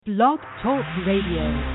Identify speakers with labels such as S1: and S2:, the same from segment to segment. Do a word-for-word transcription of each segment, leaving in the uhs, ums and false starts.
S1: Blog Talk Radio.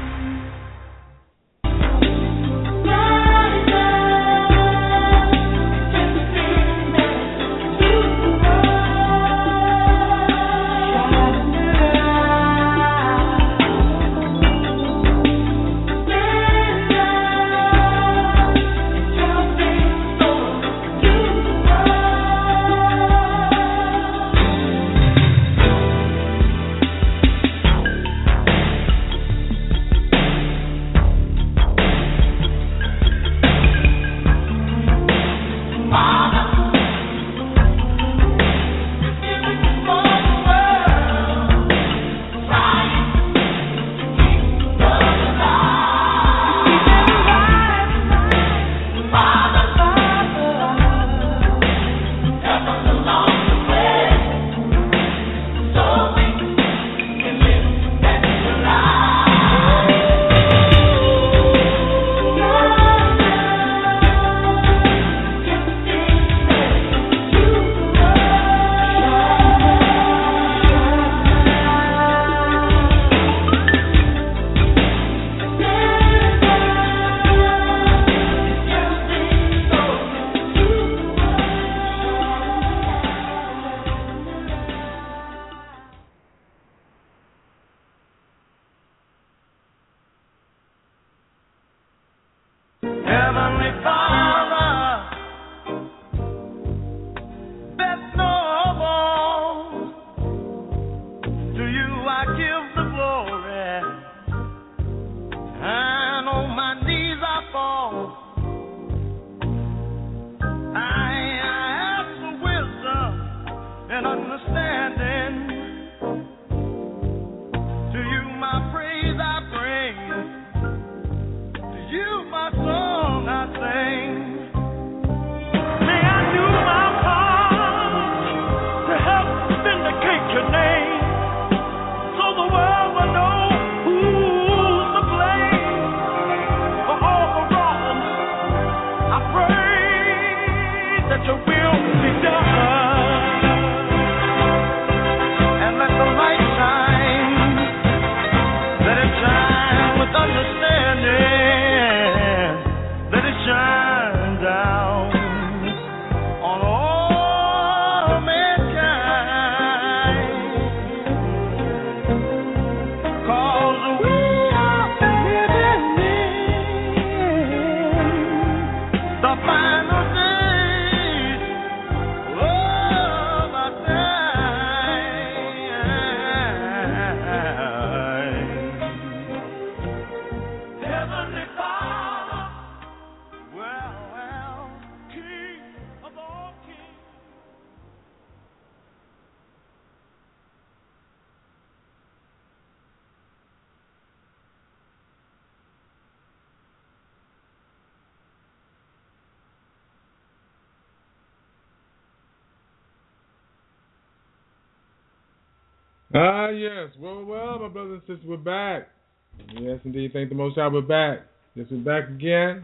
S2: Ah, yes. Well, well, my brothers and sisters, we're back. Yes, indeed. Thank the Most High, we're back. Yes, we're back again.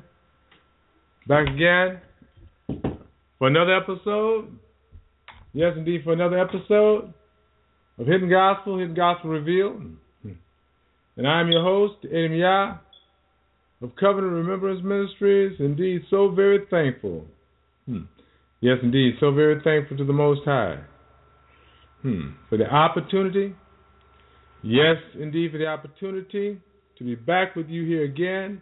S2: Back again for another episode. Yes, indeed, for another episode of Hidden Gospel, Hidden Gospel Revealed. And I'm your host, Adam Yah of Covenant Remembrance Ministries. Indeed, so very thankful. Hmm. Yes, indeed, so very thankful to the Most High. Hmm. For the opportunity, yes, indeed, for the opportunity to be back with you here again,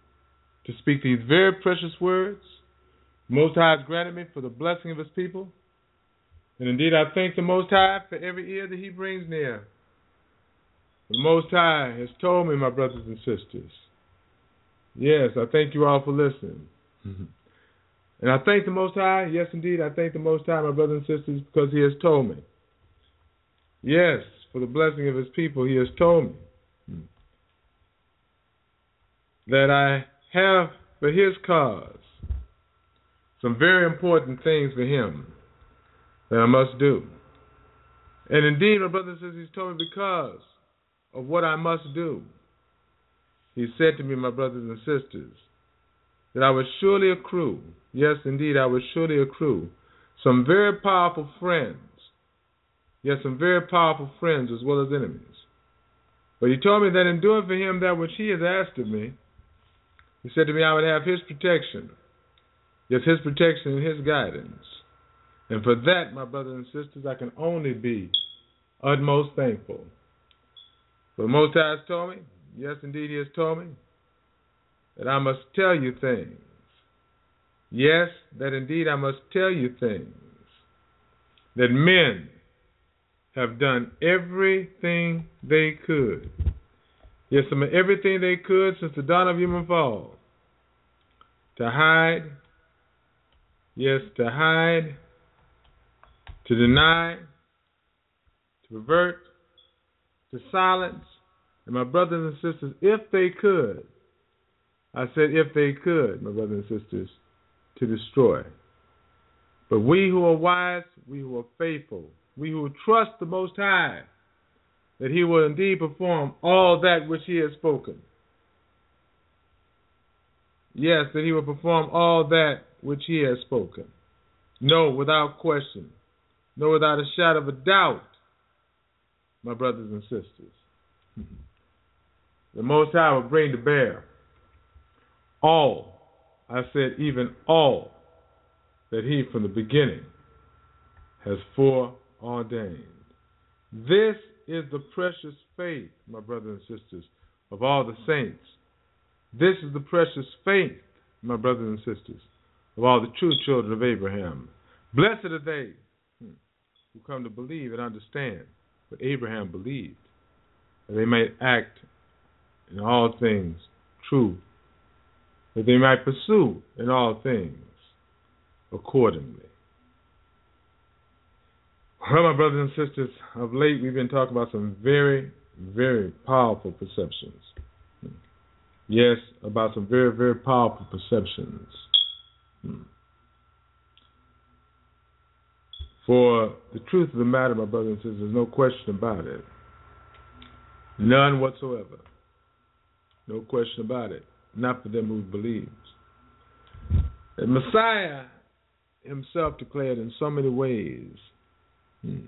S2: to speak these very precious words. Most High has granted me for the blessing of His people. And indeed, I thank the Most High for every ear that He brings near. The Most High has told me, my brothers and sisters. Yes, I thank you all for listening. And I thank the Most High, yes, indeed, I thank the Most High, my brothers and sisters, because He has told me. Yes, for the blessing of His people, He has told me that I have for His cause some very important things for Him that I must do. And indeed, my brothers and sisters, He's told me because of what I must do. He said to me, my brothers and sisters, that I would surely accrue, yes, indeed, I would surely accrue some very powerful friends. Yes, some very powerful friends as well as enemies. But he told me that in doing for him that which he has asked of me, he said to me I would have his protection. Yes, his protection and his guidance. And for that, my brothers and sisters, I can only be utmost thankful. For the Most High has told me, yes, indeed, he has told me, that I must tell you things. Yes, that indeed I must tell you things. That men have done everything they could. Yes, I mean, everything they could since the dawn of human fall. To hide, yes, to hide, to deny, to pervert, to silence. And my brothers and sisters, if they could, I said if they could, my brothers and sisters, to destroy. But we who are wise, we who are faithful, we who trust the Most High, that he will indeed perform all that which he has spoken. Yes, that he will perform all that which he has spoken. No, without question. No, without a shadow of a doubt, my brothers and sisters. The Most High will bring to bear all, I said even all, that he from the beginning has foreordained. This is the precious faith, my brothers and sisters, of all the saints. This is the precious faith, my brothers and sisters, of all the true children of Abraham. Blessed are they who come to believe and understand what Abraham believed, that they might act in all things true, that they might pursue in all things accordingly. Well, my brothers and sisters, of late we've been talking about some very, very powerful perceptions. Yes, about some very, very powerful perceptions. For the truth of the matter, my brothers and sisters, there's no question about it. None whatsoever. No question about it. Not for them who believes. The Messiah himself declared in so many ways hmm,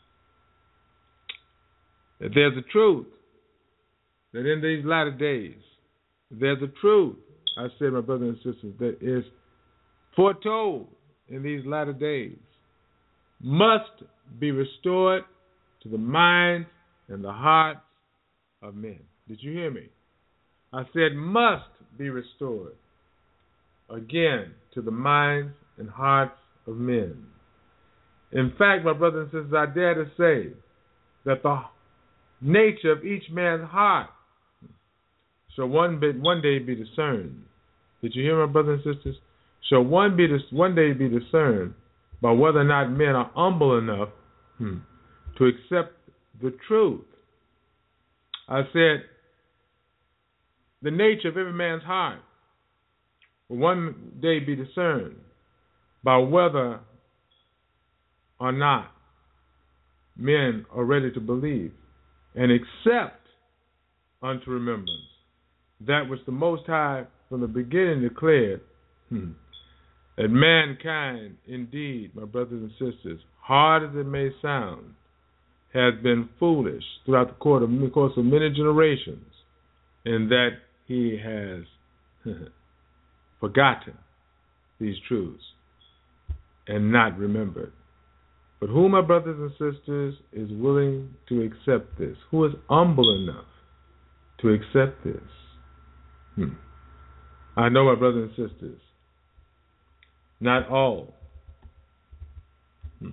S2: that there's a truth, that in these latter days, there's a truth, I said, my brothers and sisters, that is foretold in these latter days, must be restored to the minds and the hearts of men. Did you hear me? I said must be restored again to the minds and hearts of men. In fact, my brothers and sisters, I dare to say that the nature of each man's heart shall one, bit, one day be discerned. Did you hear, my brothers and sisters? Shall one, be dis- one day be discerned by whether or not men are humble enough hmm, to accept the truth. I said, the nature of every man's heart will one day be discerned by whether or not men are ready to believe and accept unto remembrance that which the Most High from the beginning declared, hmm, that mankind, indeed, my brothers and sisters, hard as it may sound, has been foolish throughout the course of, the course of many generations, and that he has forgotten these truths and not remembered. But who, my brothers and sisters, is willing to accept this? Who is humble enough to accept this? Hmm. I know, my brothers and sisters, not all. Hmm.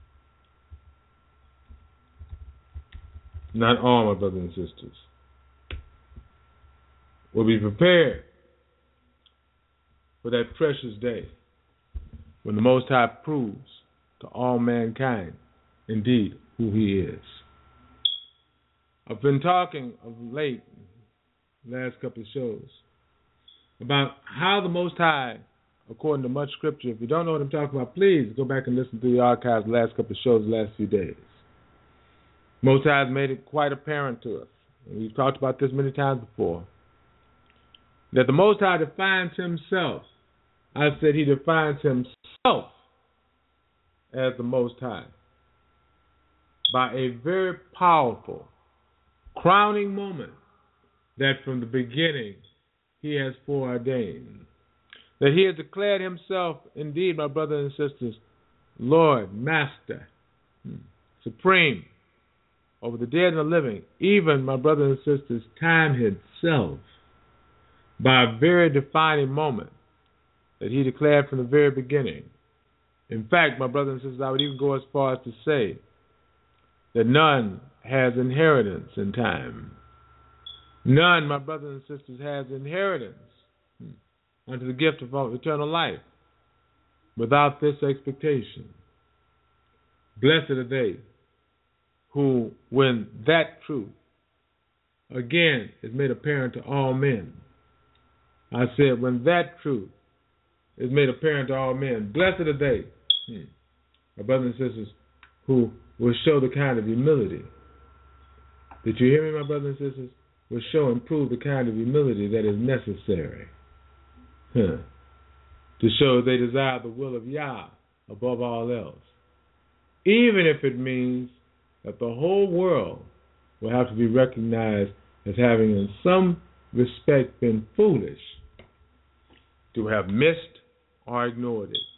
S2: Not all, my brothers and sisters, will be prepared for that precious day when the Most High proves to all mankind, indeed, who he is. I've been talking of late, last couple of shows, about how the Most High, according to much scripture, if you don't know what I'm talking about, please go back and listen to the archives the last couple of shows, the last few days. Most High has made it quite apparent to us, and we've talked about this many times before, that the Most High defines himself. I said he defines himself as the Most High by a very powerful crowning moment that from the beginning he has foreordained. That he has declared himself, indeed, my brothers and sisters, Lord, Master, Supreme, over the dead and the living, even, my brothers and sisters, time itself, by a very defining moment that he declared from the very beginning. In fact, my brothers and sisters, I would even go as far as to say that none has inheritance in time. None, my brothers and sisters, has inheritance unto the gift of eternal life without this expectation. Blessed are they who, when that truth again is made apparent to all men, I said, when that truth is made apparent to all men, blessed are they, hmm, my brothers and sisters, who will show the kind of humility. Did you hear me, my brothers and sisters? Will show and prove the kind of humility that is necessary huh, to show they desire the will of Yah above all else, even if it means that the whole world will have to be recognized as having in some respect been foolish to have missed or ignored it.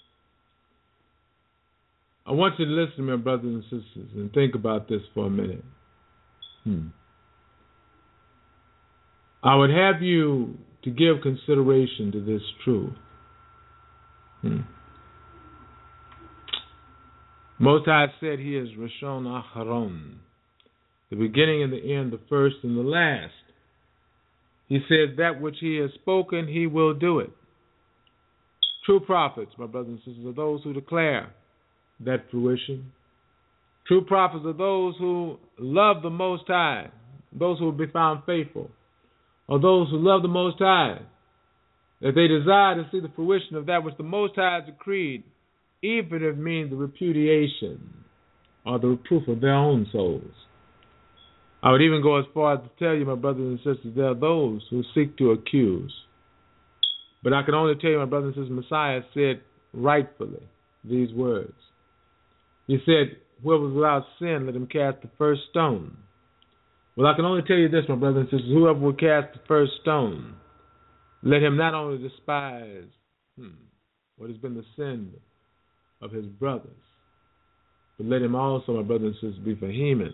S2: I want you to listen to me, my brothers and sisters, and think about this for a minute. Hmm. I would have you to give consideration to this truth. Hmm. Most High said he is Rishon Acharon, the beginning and the end, the first and the last. He says that which he has spoken, he will do it. True prophets, my brothers and sisters, are those who declare that fruition. True prophets are those who love the Most High, those who will be found faithful, or those who love the Most High, that they desire to see the fruition of that which the Most High has decreed, even if it means the repudiation or the reproof of their own souls. I would even go as far as to tell you, my brothers and sisters, there are those who seek to accuse. But I can only tell you, my brothers and sisters, Messiah said rightfully these words. He said, whoever was without sin, let him cast the first stone. Well, I can only tell you this, my brothers and sisters, whoever will cast the first stone, let him not only despise hmm, what has been the sin of his brothers, but let him also, my brothers and sisters, be vehement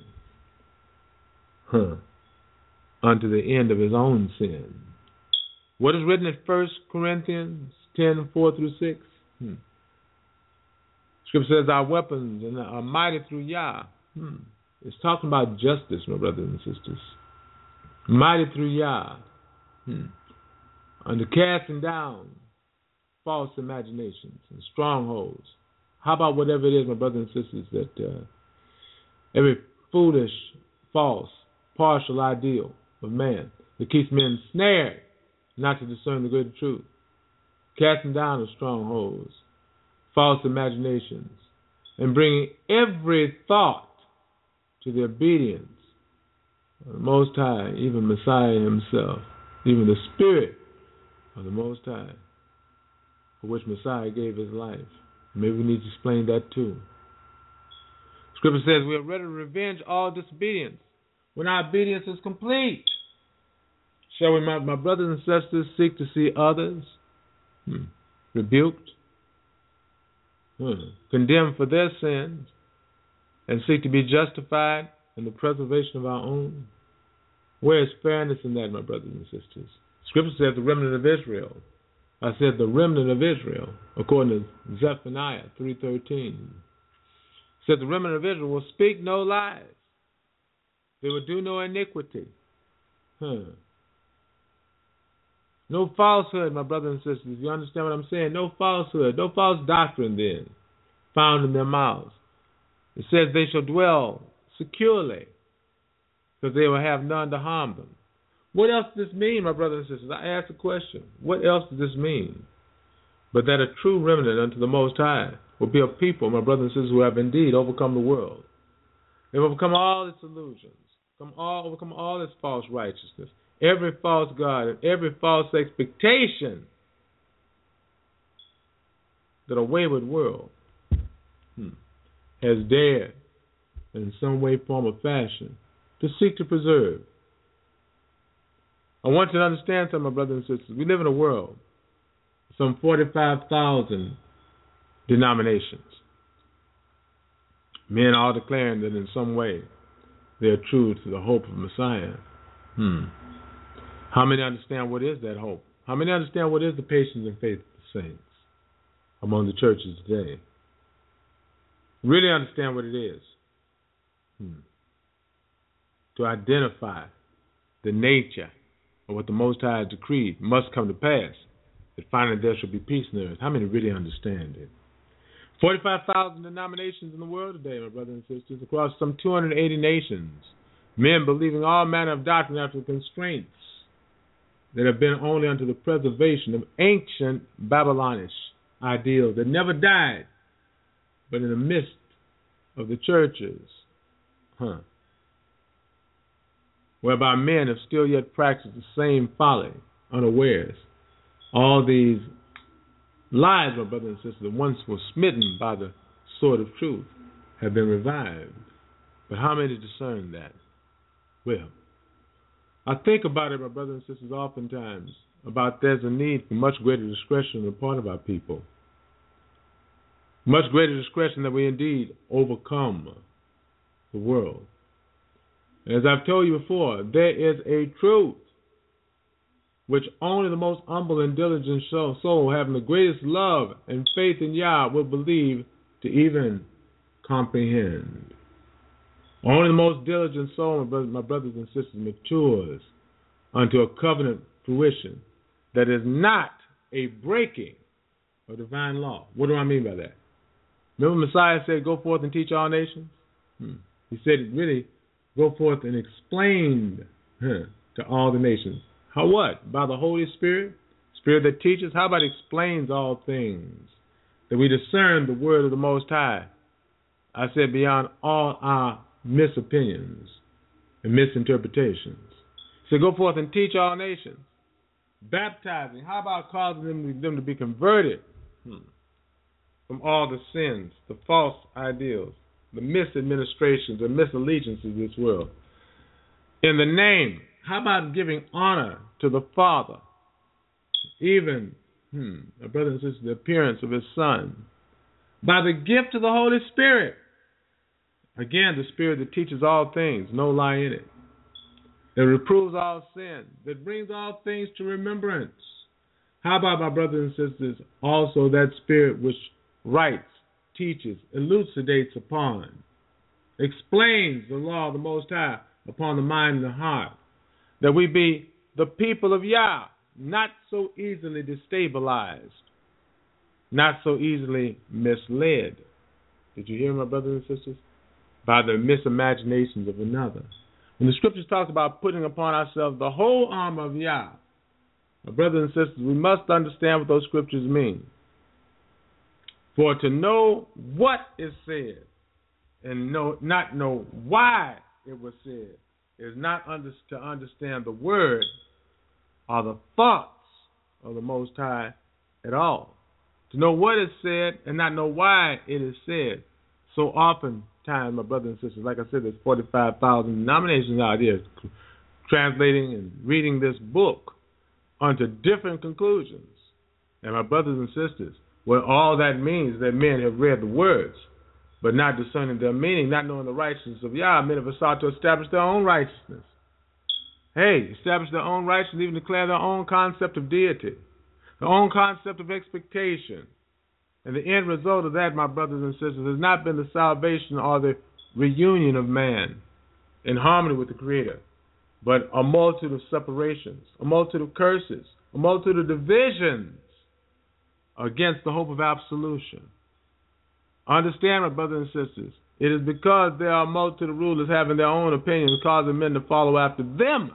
S2: huh, unto the end of his own sin. What is written in First Corinthians ten, four through six? Hmm. Scripture says our weapons and are mighty through Yah. Hmm. It's talking about justice, my brothers and sisters. Mighty through Yah. Hmm. Under casting down false imaginations and strongholds. How about whatever it is, my brothers and sisters, that uh, every foolish, false, partial ideal of man that keeps men snared not to discern the good truth, casting down the strongholds, false imaginations, and bringing every thought to the obedience of the Most High, even Messiah himself, even the Spirit of the Most High, for which Messiah gave his life. Maybe we need to explain that too. Scripture says we are ready to revenge all disobedience when our obedience is complete. Shall we, my, my brothers and sisters, seek to see others hmm, rebuked, hmm, condemned for their sins, and seek to be justified in the preservation of our own? Where is fairness in that, my brothers and sisters? Scripture says the remnant of Israel. I said the remnant of Israel, according to Zephaniah three thirteen. Said the remnant of Israel will speak no lies. They will do no iniquity. Huh. No falsehood, my brothers and sisters. You understand what I'm saying? No falsehood, no false doctrine then found in their mouths. It says they shall dwell securely because they will have none to harm them. What else does this mean, my brothers and sisters? I ask the question. What else does this mean? But that a true remnant unto the Most High will be a people, my brothers and sisters, who have indeed overcome the world. They've overcome all its illusions, come all, overcome all its false righteousness, every false God, and every false expectation that a wayward world hmm, has dared in some way, form, or fashion to seek to preserve I want you to understand something, my brothers and sisters. We live in a world, some forty-five thousand denominations. Men all declaring that in some way they are true to the hope of Messiah. Hmm. How many understand what is that hope? How many understand what is the patience and faith of the saints among the churches today? Really understand what it is. Hmm. To identify the nature of what the Most High has decreed must come to pass, that finally there shall be peace on the earth. How many really understand it? forty-five thousand denominations in the world today, my brothers and sisters, across some two hundred eighty nations. Men believing all manner of doctrine after constraints that have been only unto the preservation of ancient Babylonish ideals that never died, but in the midst of the churches, huh, whereby men have still yet practiced the same folly, unawares. All these lies, my brothers and sisters, that once were smitten by the sword of truth, have been revived. But how many discern that? Well, I think about it, my brothers and sisters, oftentimes, about there's a need for much greater discretion on the part of our people. Much greater discretion that we indeed overcome the world. As I've told you before, there is a truth which only the most humble and diligent soul, having the greatest love and faith in Yah, will believe to even comprehend. Only the most diligent soul, my brothers, my brothers and sisters, matures unto a covenant fruition that is not a breaking of divine law. What do I mean by that? Remember Messiah said, go forth and teach all nations? Hmm. He said, really, go forth and explain huh, to all the nations. How what? By the Holy Spirit? Spirit that teaches? How about explains all things? That we discern the word of the Most High. I said beyond all our misopinions and misinterpretations. So go forth and teach all nations. Baptizing. How about causing them, them to be converted hmm. from all the sins, the false ideals, the misadministrations and misallegiances of this world? In the name, how about giving honor to the Father, even, hmm, my brother and sister, the appearance of His Son, by the gift of the Holy Spirit? Again, the Spirit that teaches all things, no lie in it, that reproves all sin, that brings all things to remembrance. How about, my brothers and sisters, also that Spirit which writes, teaches, elucidates upon, explains the law of the Most High upon the mind and the heart, that we be the people of Yah, not so easily destabilized, not so easily misled. Did you hear, my brothers and sisters? By the misimaginations of another. When the scriptures talk about putting upon ourselves the whole armor of Yah, my brothers and sisters, we must understand what those scriptures mean. For to know what is said and know, not know why it was said is not under, to understand the word or the thoughts of the Most High at all. To know what is said and not know why it is said. So often times, my brothers and sisters, like I said, there's forty-five thousand denominations out here translating and reading this book unto different conclusions. And my brothers and sisters, what all that means is that men have read the words, but not discerning their meaning, not knowing the righteousness of Yah. Men have sought to establish their own righteousness. Hey, establish their own righteousness, even declare their own concept of deity, their own concept of expectation. And the end result of that, my brothers and sisters, has not been the salvation or the reunion of man in harmony with the Creator, but a multitude of separations, a multitude of curses, a multitude of divisions against the hope of absolution. Understand, my brothers and sisters, it is because there are a multitude of rulers having their own opinions, causing men to follow after them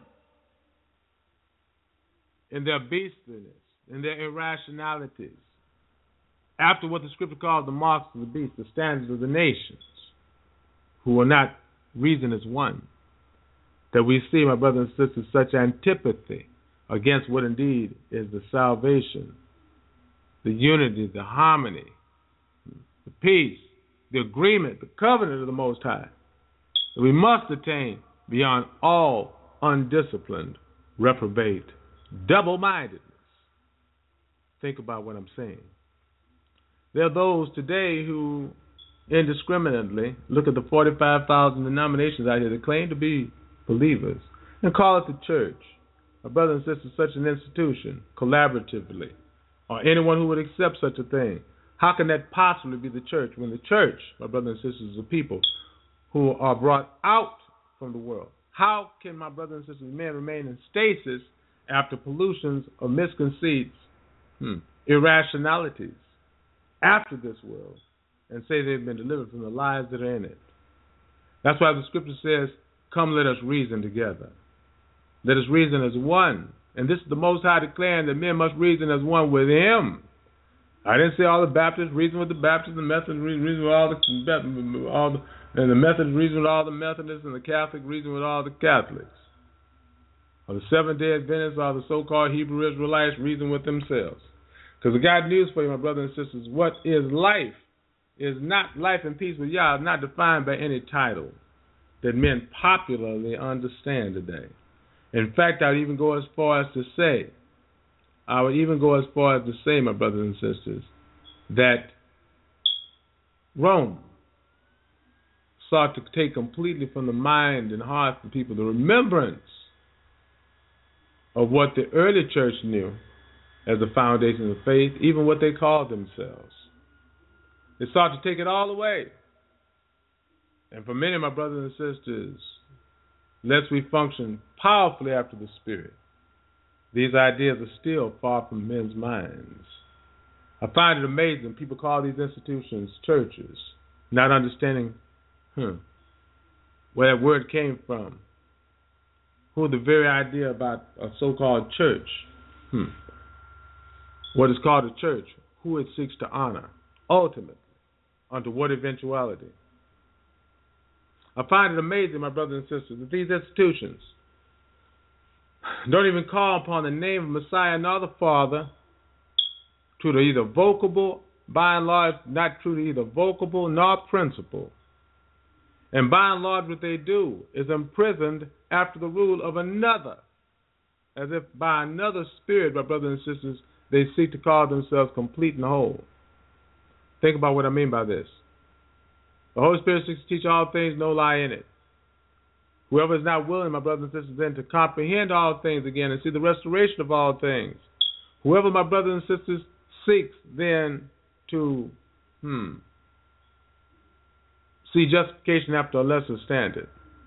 S2: in their beastliness, in their irrationalities, after what the scripture calls the marks of the beast, the standards of the nations, who will not reason as one. That we see, my brothers and sisters, such antipathy against what indeed is the salvation, the unity, the harmony, the peace, the agreement, the covenant of the Most High, that we must attain beyond all undisciplined reprobate, double-mindedness. Think about what I'm saying. There are those today who indiscriminately look at the forty-five thousand denominations out here that claim to be believers and call it the church. My brothers and sisters, such an institution, collaboratively, or anyone who would accept such a thing. How can that possibly be the church when the church, my brothers and sisters, are people who are brought out from the world? How can my brothers and sisters, men, remain in stasis after pollutions or misconceits, hmm, irrationalities after this world, and say they've been delivered from the lies that are in it? That's why the scripture says, come, let us reason together. Let us reason as one. And this is the Most High declaring that men must reason as one with Him. I didn't say all the Baptists reason with the Baptists, the Methodists reason with all the, all the and the Methodists reason with all the Methodists, and the Catholics reason with all the Catholics. Or the Seventh-day Adventists, or the so-called Hebrew Israelites reason with themselves. Because I got news for you, my brothers and sisters. What is life is not life and peace with Yah, is not defined by any title that men popularly understand today. In fact, I'd even go as far as to say, I would even go as far as to say, my brothers and sisters, that Rome sought to take completely from the mind and heart of people the remembrance of what the early church knew as the foundation of faith, even what they called themselves. They sought to take it all away. And for many of my brothers and sisters, lest we function powerfully after the Spirit, these ideas are still far from men's minds. I find it amazing people call these institutions churches, not understanding hmm, where that word came from, who the very idea about a so-called church, hmm, what is called a church, who it seeks to honor, ultimately, unto what eventuality. I find it amazing, my brothers and sisters, that these institutions don't even call upon the name of Messiah nor the Father to the either vocable, by and large, not true to either vocable nor principle. And by and large, what they do is imprisoned after the rule of another, as if by another spirit, my brothers and sisters, they seek to call themselves complete and whole. Think about what I mean by this. The Holy Spirit seeks to teach all things, no lie in it. Whoever is not willing, my brothers and sisters, then to comprehend all things again and see the restoration of all things. Whoever, my brothers and sisters, seeks then to hmm, see justification after a lesser standard.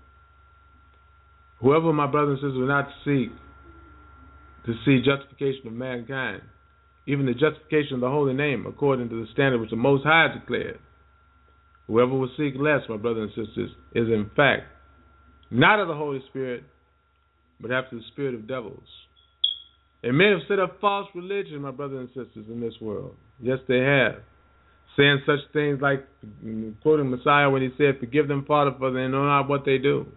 S2: Whoever, my brothers and sisters, will not seek to see justification of mankind, even the justification of the holy name, according to the standard which the Most High declared. Whoever will seek less, my brothers and sisters, is in fact not of the Holy Spirit, but after the spirit of devils. And men have set up false religion, my brothers and sisters, in this world. Yes, they have. Saying such things like, quoting Messiah when he said, forgive them, Father, for they know not what they do.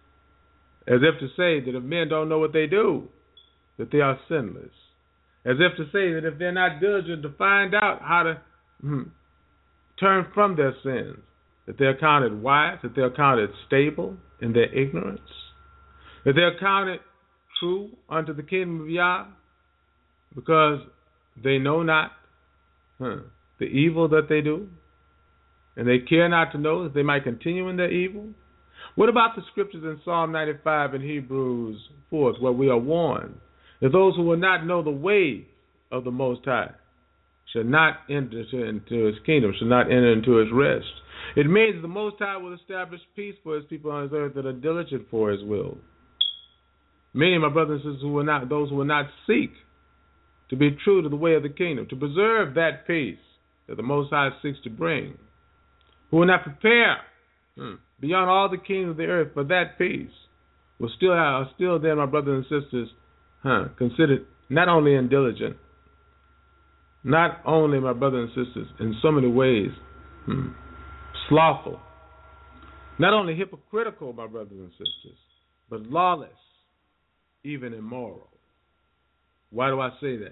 S2: As if to say that if men don't know what they do, that they are sinless. As if to say that if they're not diligent to find out how to hmm, turn from their sins, that they're counted wise, that they're counted stable in their ignorance, that they're counted true unto the kingdom of Yah, because they know not huh, the evil that they do, and they care not to know that they might continue in their evil. What about the scriptures in Psalm ninety-five and Hebrews four, where we are warned that those who will not know the way of the Most High shall not enter into his kingdom, shall not enter into his rest? It means that the Most High will establish peace for his people on his earth that are diligent for his will. Many of my brothers and sisters who will not, those who will not seek to be true to the way of the kingdom, to preserve that peace that the Most High seeks to bring, who will not prepare hmm, beyond all the kingdoms of the earth for that peace, will still have, still then, my brothers and sisters, huh, considered not only indiligent, not only, my brothers and sisters, in so many ways, hmm, slothful, not only hypocritical, my brothers and sisters, but lawless, even immoral. Why do I say that?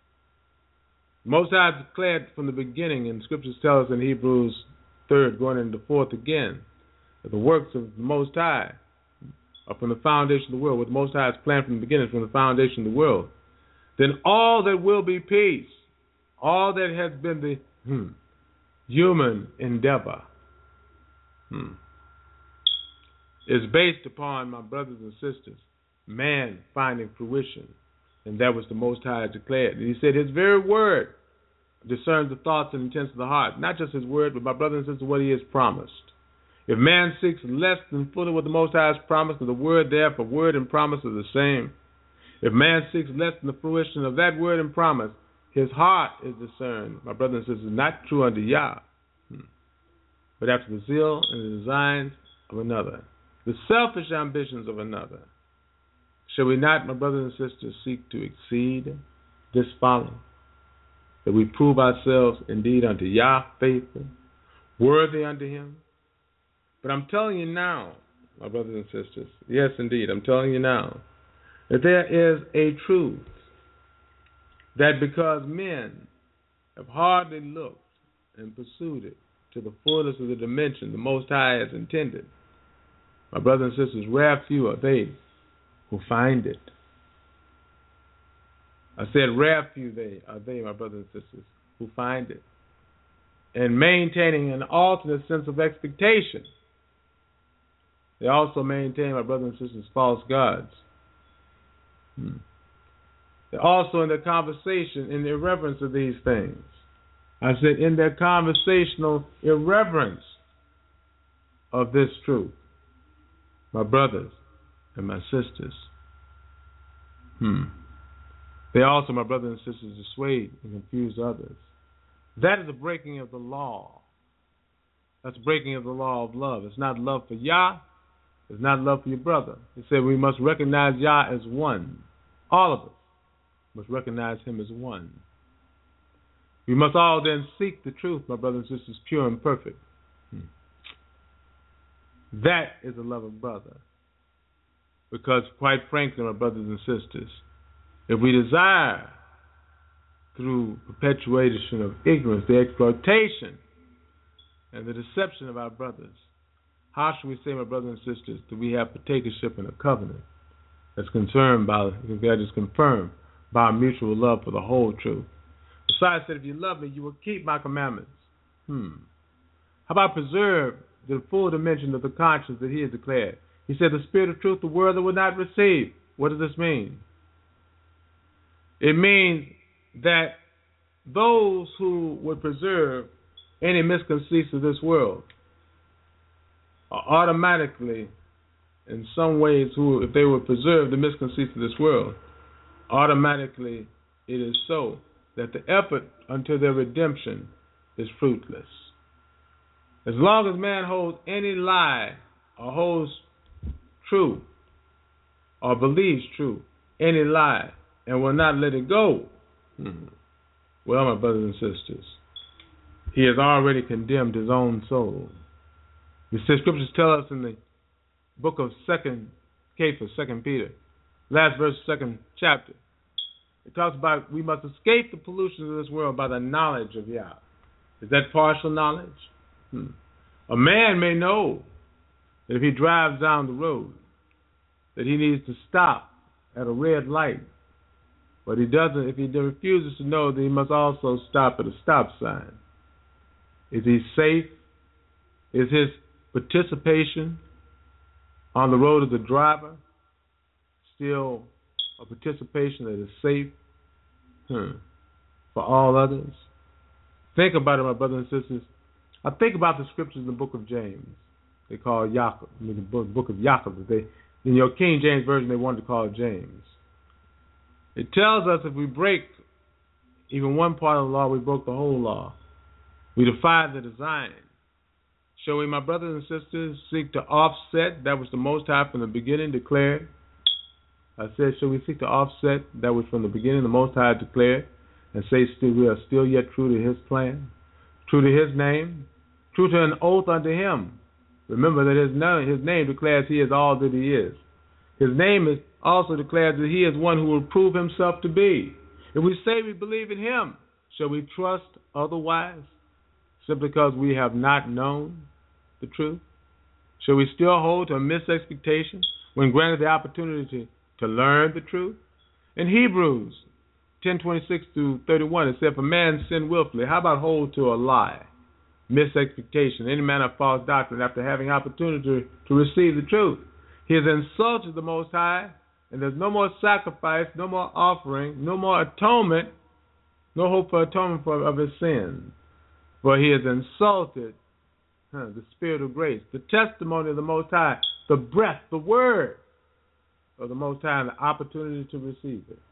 S2: Most High declared from the beginning, and scriptures tell us in Hebrews third, going into fourth again, that the works of the Most High or from the foundation of the world, what the Most High has planned from the beginning, from the foundation of the world, then all that will be peace, all that has been the hmm, human endeavor, hmm, is based upon, my brothers and sisters, man finding fruition. And that was the Most High declared. And he said his very word discerns the thoughts and intents of the heart. Not just his word, but my brothers and sisters, what he has promised. If man seeks less than fully what the Most High has promised, then the word there for word and promise are the same. If man seeks less than the fruition of that word and promise, his heart is discerned, my brothers and sisters, not true unto Yah, but after the zeal and the designs of another, the selfish ambitions of another. Shall we not, my brothers and sisters, seek to exceed this folly, that we prove ourselves indeed unto Yah faithful, worthy unto him? But I'm telling you now, my brothers and sisters, yes indeed, I'm telling you now, that there is a truth that because men have hardly looked and pursued it to the fullness of the dimension the Most High has intended, my brothers and sisters, rare few are they who find it. I said rare few they are they, my brothers and sisters, who find it. And maintaining an alternate sense of expectation, they also maintain, my brothers and sisters, false gods. Hmm. They're also in their conversation, in the irreverence of these things. I said in their conversational irreverence of this truth, my brothers and my sisters. Hmm. They also, my brothers and sisters, dissuade and confuse others. That is a breaking of the law. That's a breaking of the law of love. It's not love for Yah. It's not love for your brother. He said we must recognize Yah as one. All of us must recognize him as one. We must all then seek the truth, my brothers and sisters, pure and perfect. Hmm. That is the love of brother. Because, quite frankly, my brothers and sisters, if we desire, through perpetuation of ignorance, the exploitation and the deception of our brothers, how should we say, my brothers and sisters, that we have partakership in a covenant that's concerned by, that is confirmed by our mutual love for the whole truth? Besides, said, if you love me, you will keep my commandments. Hmm. How about preserve the full dimension of the conscience that he has declared? He said, the spirit of truth the world will not receive. What does this mean? It means that those who would preserve any misconceits of this world are automatically, in some ways, who, if they would preserve the misconceits of this world, automatically it is so that the effort unto their redemption is fruitless. As long as man holds any lie or holds true or believes true, any lie, and will not let it go, hmm. well, my brothers and sisters, he has already condemned his own soul. The scriptures tell us in the book of Second Cephas, Second Peter, last verse, second chapter, it talks about we must escape the pollutions of this world by the knowledge of Yah. Is that partial knowledge? Hmm. A man may know that if he drives down the road, that he needs to stop at a red light. But he doesn't, if he refuses to know, then he must also stop at a stop sign. Is he safe? Is his participation on the road as a driver still a participation that is safe hmm, for all others? Think about it, my brothers and sisters. I think about the scriptures in the book of James. They call Jacob, the book of Jacob. They, in your King James Version, they wanted to call it James. It tells us if we break even one part of the law, we broke the whole law. We defied the design. Shall we, my brothers and sisters, seek to offset that which the Most High from the beginning declared? I said, shall we seek to offset that which from the beginning the Most High declared, and say still we are still yet true to his plan, true to his name, true to an oath unto him? Remember that his name, his name declares he is all that he is. His name is also declares that he is one who will prove himself to be. If we say we believe in him, shall we trust otherwise, simply because we have not known the truth? Shall we still hold to a misexpectation when granted the opportunity to learn the truth? In Hebrews ten twenty-six through thirty-one, it said, if a man sin willfully, how about hold to a lie, misexpectation, any manner of false doctrine, after having opportunity to receive the truth? He has insulted the Most High, and there's no more sacrifice, no more offering, no more atonement, no hope for atonement for, of his sins. For he has insulted huh, the Spirit of grace, the testimony of the Most High, the breath, the word of the Most High, and the opportunity to receive it.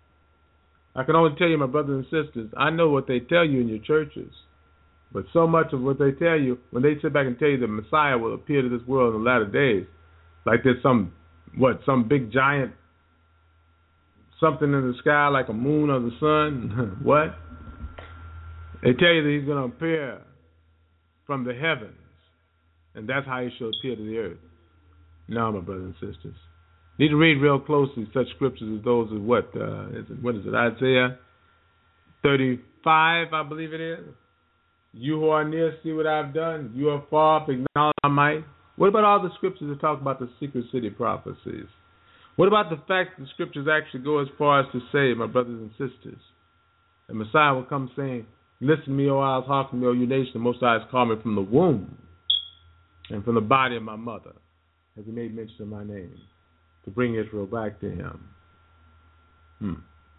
S2: I can only tell you, my brothers and sisters, I know what they tell you in your churches, but so much of what they tell you, when they sit back and tell you the Messiah will appear to this world in the latter days, like there's some, what, some big giant, something in the sky like a moon or the sun, what? They tell you that he's going to appear from the heavens, and that's how he shall appear to the earth. No, my brothers and sisters. You need to read real closely such scriptures as those of what, uh, is it, what is it, Isaiah thirty-five, I believe it is. You who are near, see what I've done. You are far, acknowledge my might. What about all the scriptures that talk about the secret city prophecies? What about the fact that the scriptures actually go as far as to say, my brothers and sisters, the Messiah will come saying, listen to me, O isles, hearken to me, O you nations, the Most High has called me from the womb and from the body of my mother, as he made mention of my name, to bring Israel back to him. Hmm.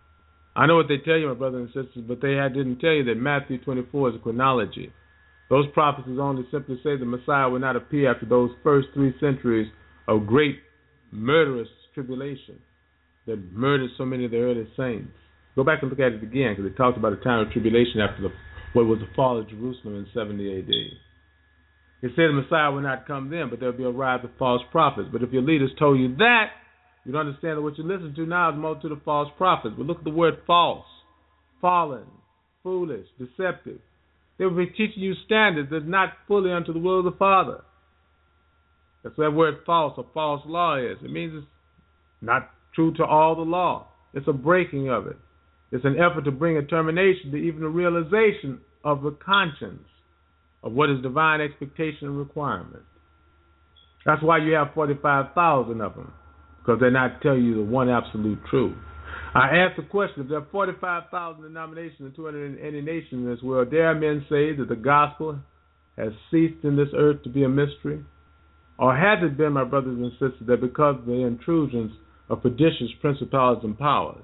S2: I know what they tell you, my brothers and sisters, but they didn't tell you that Matthew twenty-four is a chronology. Those prophecies only simply say the Messiah will not appear after those first three centuries of great murderous tribulation that murdered so many of the early saints. Go back and look at it again, because it talks about a time of tribulation after the, what was the fall of Jerusalem in seventy A D. It said the Messiah will not come then, but there will be a rise of false prophets. But if your leaders told you that, you don't understand that what you listen to now is a multitude of false prophets. But look at the word false, fallen, foolish, deceptive. They will be teaching you standards that's not fully unto the will of the Father. That's what that word false or false law is. It means it's not true to all the law. It's a breaking of it. It's an effort to bring a termination to even the realization of the conscience of what is divine expectation and requirement. That's why you have forty-five thousand of them, because they're not telling you the one absolute truth. I asked the question, if there are forty-five thousand denominations and two hundred eighty nations in this world, dare men say that the gospel has ceased in this earth to be a mystery? Or has it been, my brothers and sisters, that because of the intrusions of seditious principalities and powers,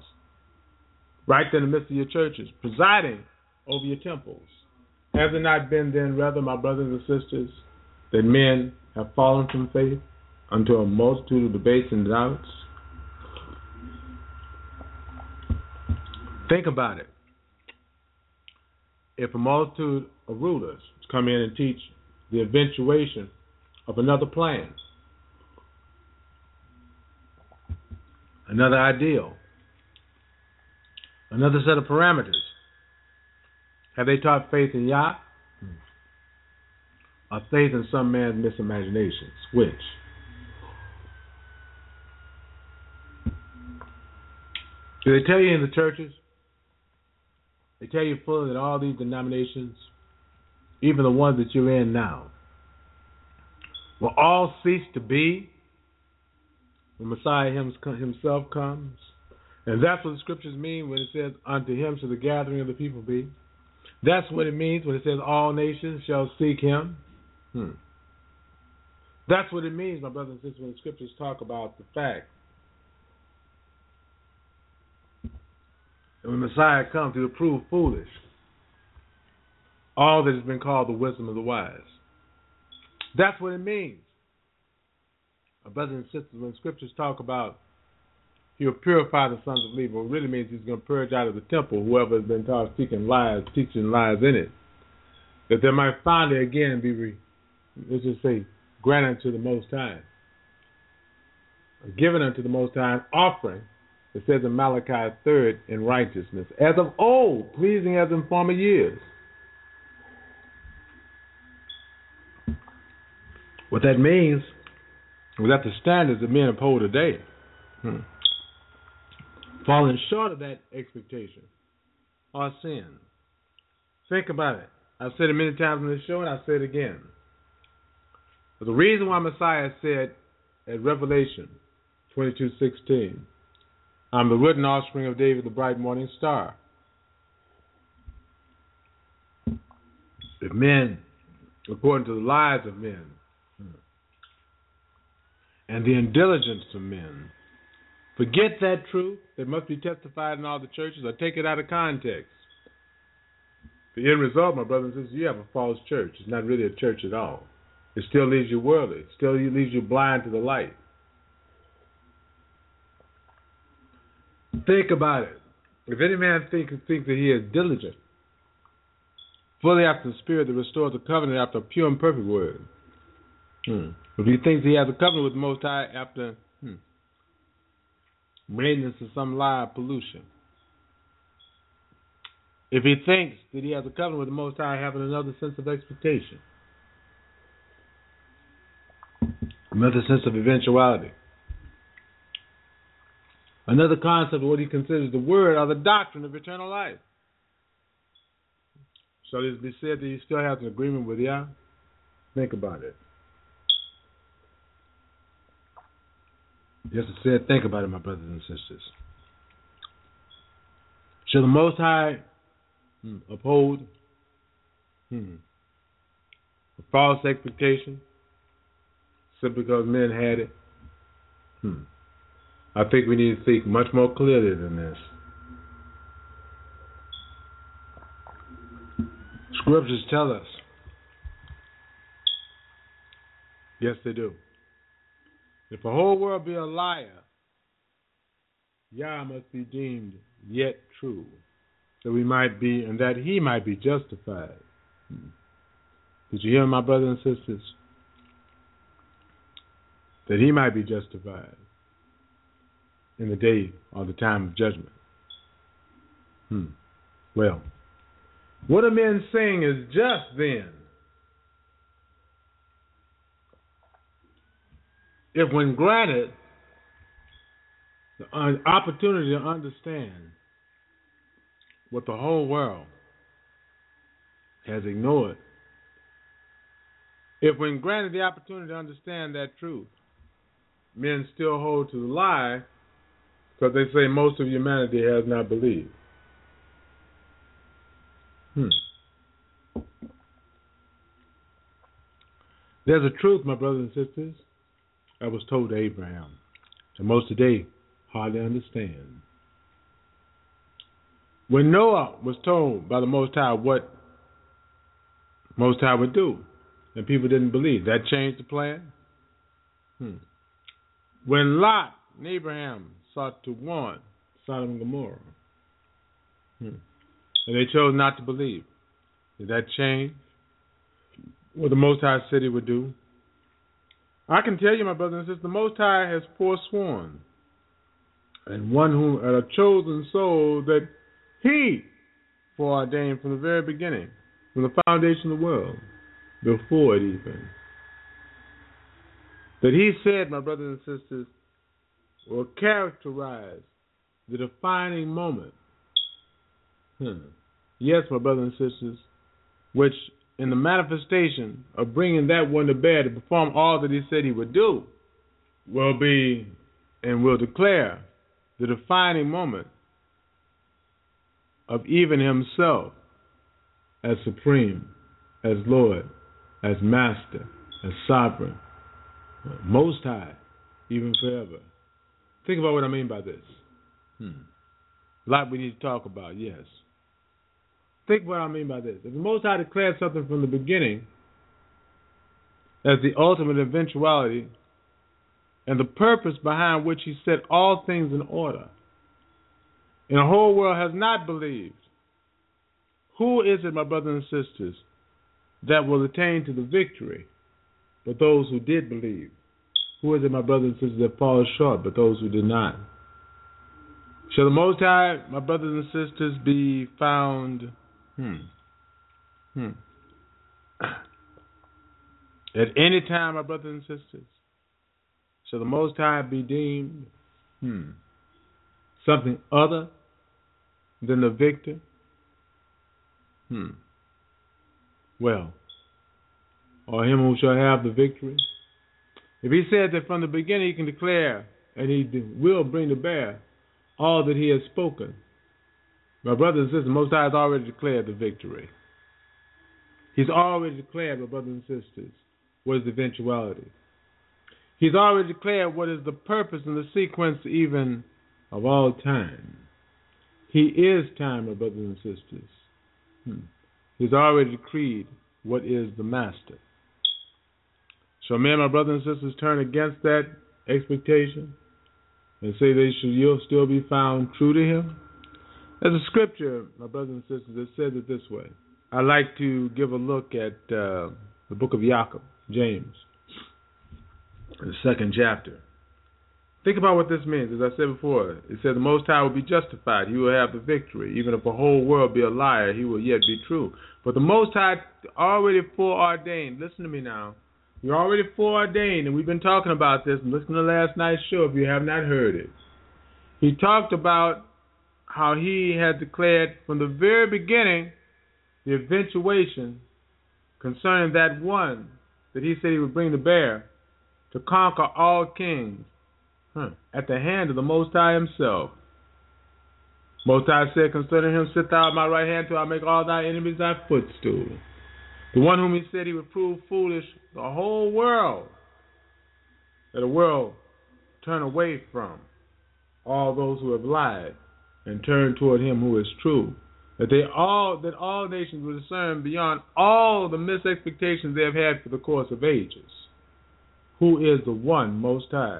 S2: right there in the midst of your churches, presiding over your temples, has it not been then, rather, my brothers and sisters, that men have fallen from faith unto a multitude of debates and doubts? Think about it. If a multitude of rulers come in and teach the eventuation of another plan, another ideal, another set of parameters, have they taught faith in Yah or faith in some man's misimaginations? Which? Do they tell you in the churches? They tell you fully that all these denominations, even the ones that you're in now, will all cease to be when Messiah himself comes. And that's what the scriptures mean when it says, unto him shall the gathering of the people be. That's what it means when it says all nations shall seek him. Hmm. That's what it means, my brothers and sisters, when the scriptures talk about the fact that when Messiah comes, he will prove foolish all that has been called the wisdom of the wise. That's what it means. My brothers and sisters, when scriptures talk about he will purify the sons of Levi, it really means he's going to purge out of the temple whoever has been taught speaking lies, teaching lies in it, that there might finally again be, re, let's just say, granted to the Most High, given unto the Most High, an offering, it says in Malachi three, in righteousness, as of old, pleasing as in former years. What that means is that the standards that men uphold today, hmm, falling short of that expectation, are sin. Think about it. I've said it many times on this show, and I'll say it again. But the reason why Messiah said at Revelation twenty-two sixteen. I'm the written offspring of David, the bright morning star. If men, according to the lies of men, and the intelligence of men, forget that truth that must be testified in all the churches or take it out of context, the end result, my brothers and sisters, you have a false church. It's not really a church at all. It still leaves you worldly. It still leaves you blind to the light. Think about it. If any man think, think that he is diligent, fully after the Spirit that restores the covenant after a pure and perfect word, hmm. if he thinks he has a covenant with the Most High after hmm, maintenance of some lie or pollution, if he thinks that he has a covenant with the Most High having another sense of expectation, another sense of eventuality, another concept of what he considers the word or the doctrine of eternal life. So it be said that he still has an agreement with Yah? Think about it. Yes, it said, think about it, my brothers and sisters. Shall the Most High hmm, uphold hmm, a false expectation simply because men had it? Hmm. I think we need to think much more clearly than this. Scriptures tell us. Yes, they do. If the whole world be a liar, Yah must be deemed yet true, that we might be, and that he might be justified. Hmm. Did you hear, my brothers and sisters? That he might be justified in the day or the time of judgment. Hmm. Well, what are men saying is just then? If when granted the opportunity to understand what the whole world has ignored, if when granted the opportunity to understand that truth, men still hold to the lie, because they say most of humanity has not believed. Hmm. There's a truth, my brothers and sisters, that was told to Abraham, and most today hardly understand. When Noah was told by the Most High what Most High would do, and people didn't believe, that changed the plan. Hmm. When Lot and Abraham sought to warn Sodom and Gomorrah, hmm. and they chose not to believe, did that change what the Most High said he would do? I can tell you, my brothers and sisters, the Most High has forsworn, and one whom a chosen soul that he foreordained from the very beginning, from the foundation of the world, before it even. That he said, my brothers and sisters, will characterize the defining moment. Hmm. Yes, my brothers and sisters, which in the manifestation of bringing that one to bear to perform all that he said he would do, will be and will declare the defining moment of even himself as supreme, as Lord, as Master, as Sovereign, Most High, even forever. Think about what I mean by this. Hmm. A lot we need to talk about, yes. Think what I mean by this. If the Most High declared something from the beginning as the ultimate eventuality and the purpose behind which he set all things in order, and the whole world has not believed, who is it, my brothers and sisters, that will attain to the victory but those who did believe? Who is it, my brothers and sisters, that falls short but those who did not? Shall the Most High, my brothers and sisters, be found hmm, hmm, at any time, my brothers and sisters? Shall the Most High be deemed hmm, something other than the victor? Hmm. Well, or him who shall have the victory? If he said that from the beginning he can declare and he will bring to bear all that he has spoken. My brothers and sisters, the Most High has already declared the victory. He's already declared, my brothers and sisters, what is the eventuality. He's already declared what is the purpose and the sequence even of all time. He is time, my brothers and sisters. Hmm. He's already decreed what is the master. Shall men, my brothers and sisters, turn against that expectation and say they should you'll still be found true to him? There's a scripture, my brothers and sisters, that says it this way. I like to give a look at uh, the book of Jacob, James, the second chapter. Think about what this means. As I said before, it said the Most High will be justified. He will have the victory. Even if the whole world be a liar, he will yet be true. But the Most High already foreordained. Listen to me now. You're already foreordained, and we've been talking about this. And listen to last night's show if you have not heard it. He talked about how he had declared from the very beginning the eventuation concerning that one that he said he would bring to bear to conquer all kings huh, at the hand of the Most High himself. Most High said concerning him, sit thou at my right hand till I make all thy enemies thy footstool. The one whom he said he would prove foolish the whole world, that the world turn away from all those who have lied and turn toward him who is true. That they all that all nations will discern beyond all the misexpectations they have had for the course of ages, who is the one Most High.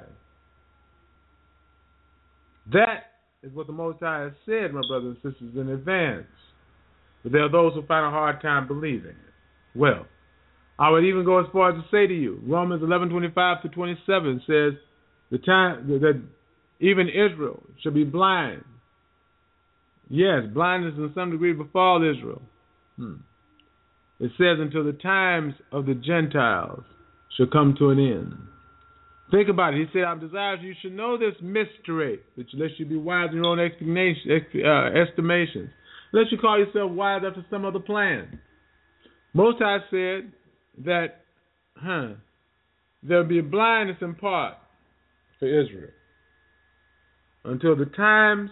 S2: That is what the Most High has said, my brothers and sisters, in advance. But there are those who find a hard time believing it. Well, I would even go as far as to say to you, Romans eleven twenty-five to twenty-seven says the time that even Israel shall be blind. Yes, blindness in some degree befall Israel. Hmm. It says until the times of the Gentiles shall come to an end. Think about it. He said, I'm desirous you should know this mystery, that lest you be wise in your own estimations, lest you call yourself wise after some other plan. Most High said that huh, there will be blindness in part for Israel until the times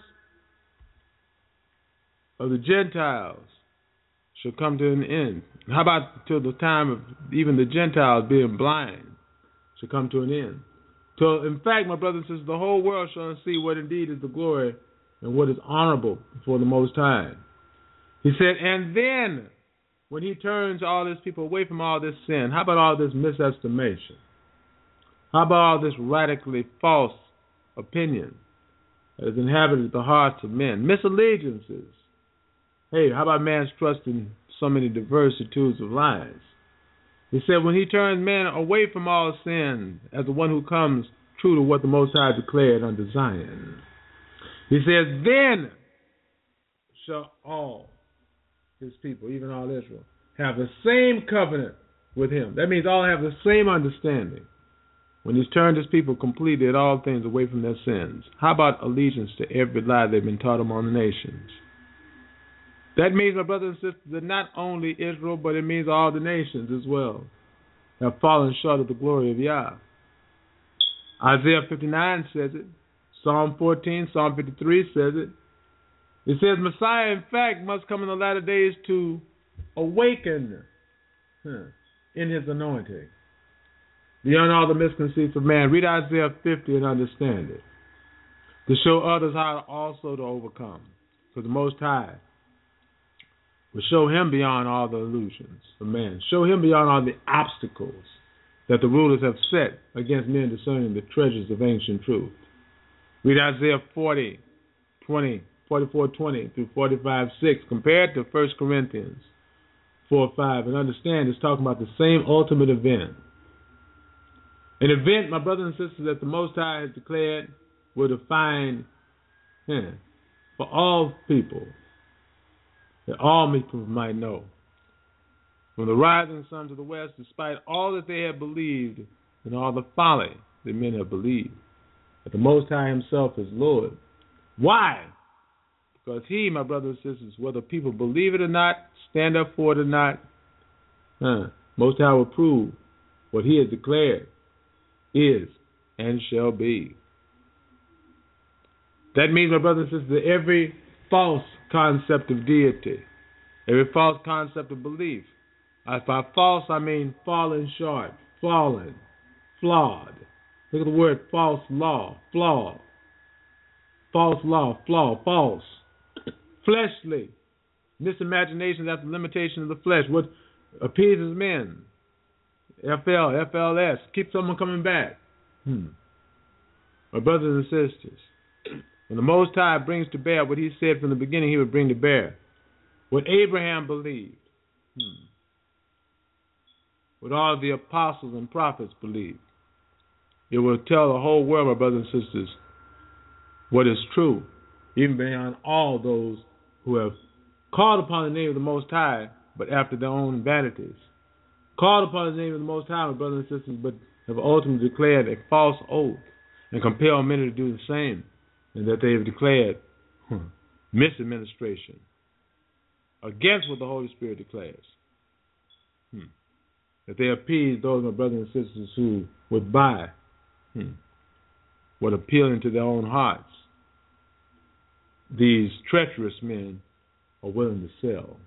S2: of the Gentiles shall come to an end. How about till the time of even the Gentiles being blind shall come to an end? Till, in fact, my brothers and sisters, the whole world shall see what indeed is the glory and what is honorable before the Most High. He said, and then when he turns all his people away from all this sin, how about all this misestimation? How about all this radically false opinion that has inhabited the hearts of men? Misallegiances. Hey, how about man's trust in so many diversities of lies? He said when he turns men away from all sin as the one who comes true to what the Most High declared under Zion. He says, then shall all his people, even all Israel, have the same covenant with him. That means all have the same understanding. When he's turned his people completely at all things away from their sins. How about allegiance to every lie they've been taught among the nations? That means, my brothers and sisters, that not only Israel, but it means all the nations as well have fallen short of the glory of Yah. Isaiah fifty-nine says it. Psalm fourteen, Psalm fifty-three says it. It says Messiah, in fact, must come in the latter days to awaken huh, in his anointing beyond all the misconceits of man. Read Isaiah fifty and understand it. To show others how also to overcome. Because the Most High will show him beyond all the illusions of man. Show him beyond all the obstacles that the rulers have set against men discerning the treasures of ancient truth. Read Isaiah forty, twenty, forty-four, twenty through forty-five, six, compared to First Corinthians four, five, and understand it's talking about the same ultimate event. An event, my brothers and sisters, that the Most High has declared will define yeah, for all people, that all people might know. From the rising sun to the west, despite all that they have believed and all the folly that men have believed, that the Most High himself is Lord. Why? Because he, my brothers and sisters, whether people believe it or not, stand up for it or not, huh, Most High will prove what he has declared is and shall be. That means, my brothers and sisters, that every false concept of deity, every false concept of belief, uh, by false I mean fallen short, fallen, flawed. Look at the word false law, flaw, false law, flaw, false, fleshly, misimaginations after limitation of the flesh, what appeases men, F L, F L S, keep someone coming back. Hmm. My brothers and sisters, when the Most High brings to bear what he said from the beginning he would bring to bear, what Abraham believed, hmm. what all the apostles and prophets believed, it will tell the whole world, my brothers and sisters, what is true, even beyond all those who have called upon the name of the Most High, but after their own vanities. Called upon the name of the Most High, my brothers and sisters, but have ultimately declared a false oath and compelled many to do the same, and that they have declared hmm, misadministration against what the Holy Spirit declares. Hmm. That they appease those, my brothers and sisters, who would buy hmm, what appealing to their own hearts these treacherous men are willing to sell.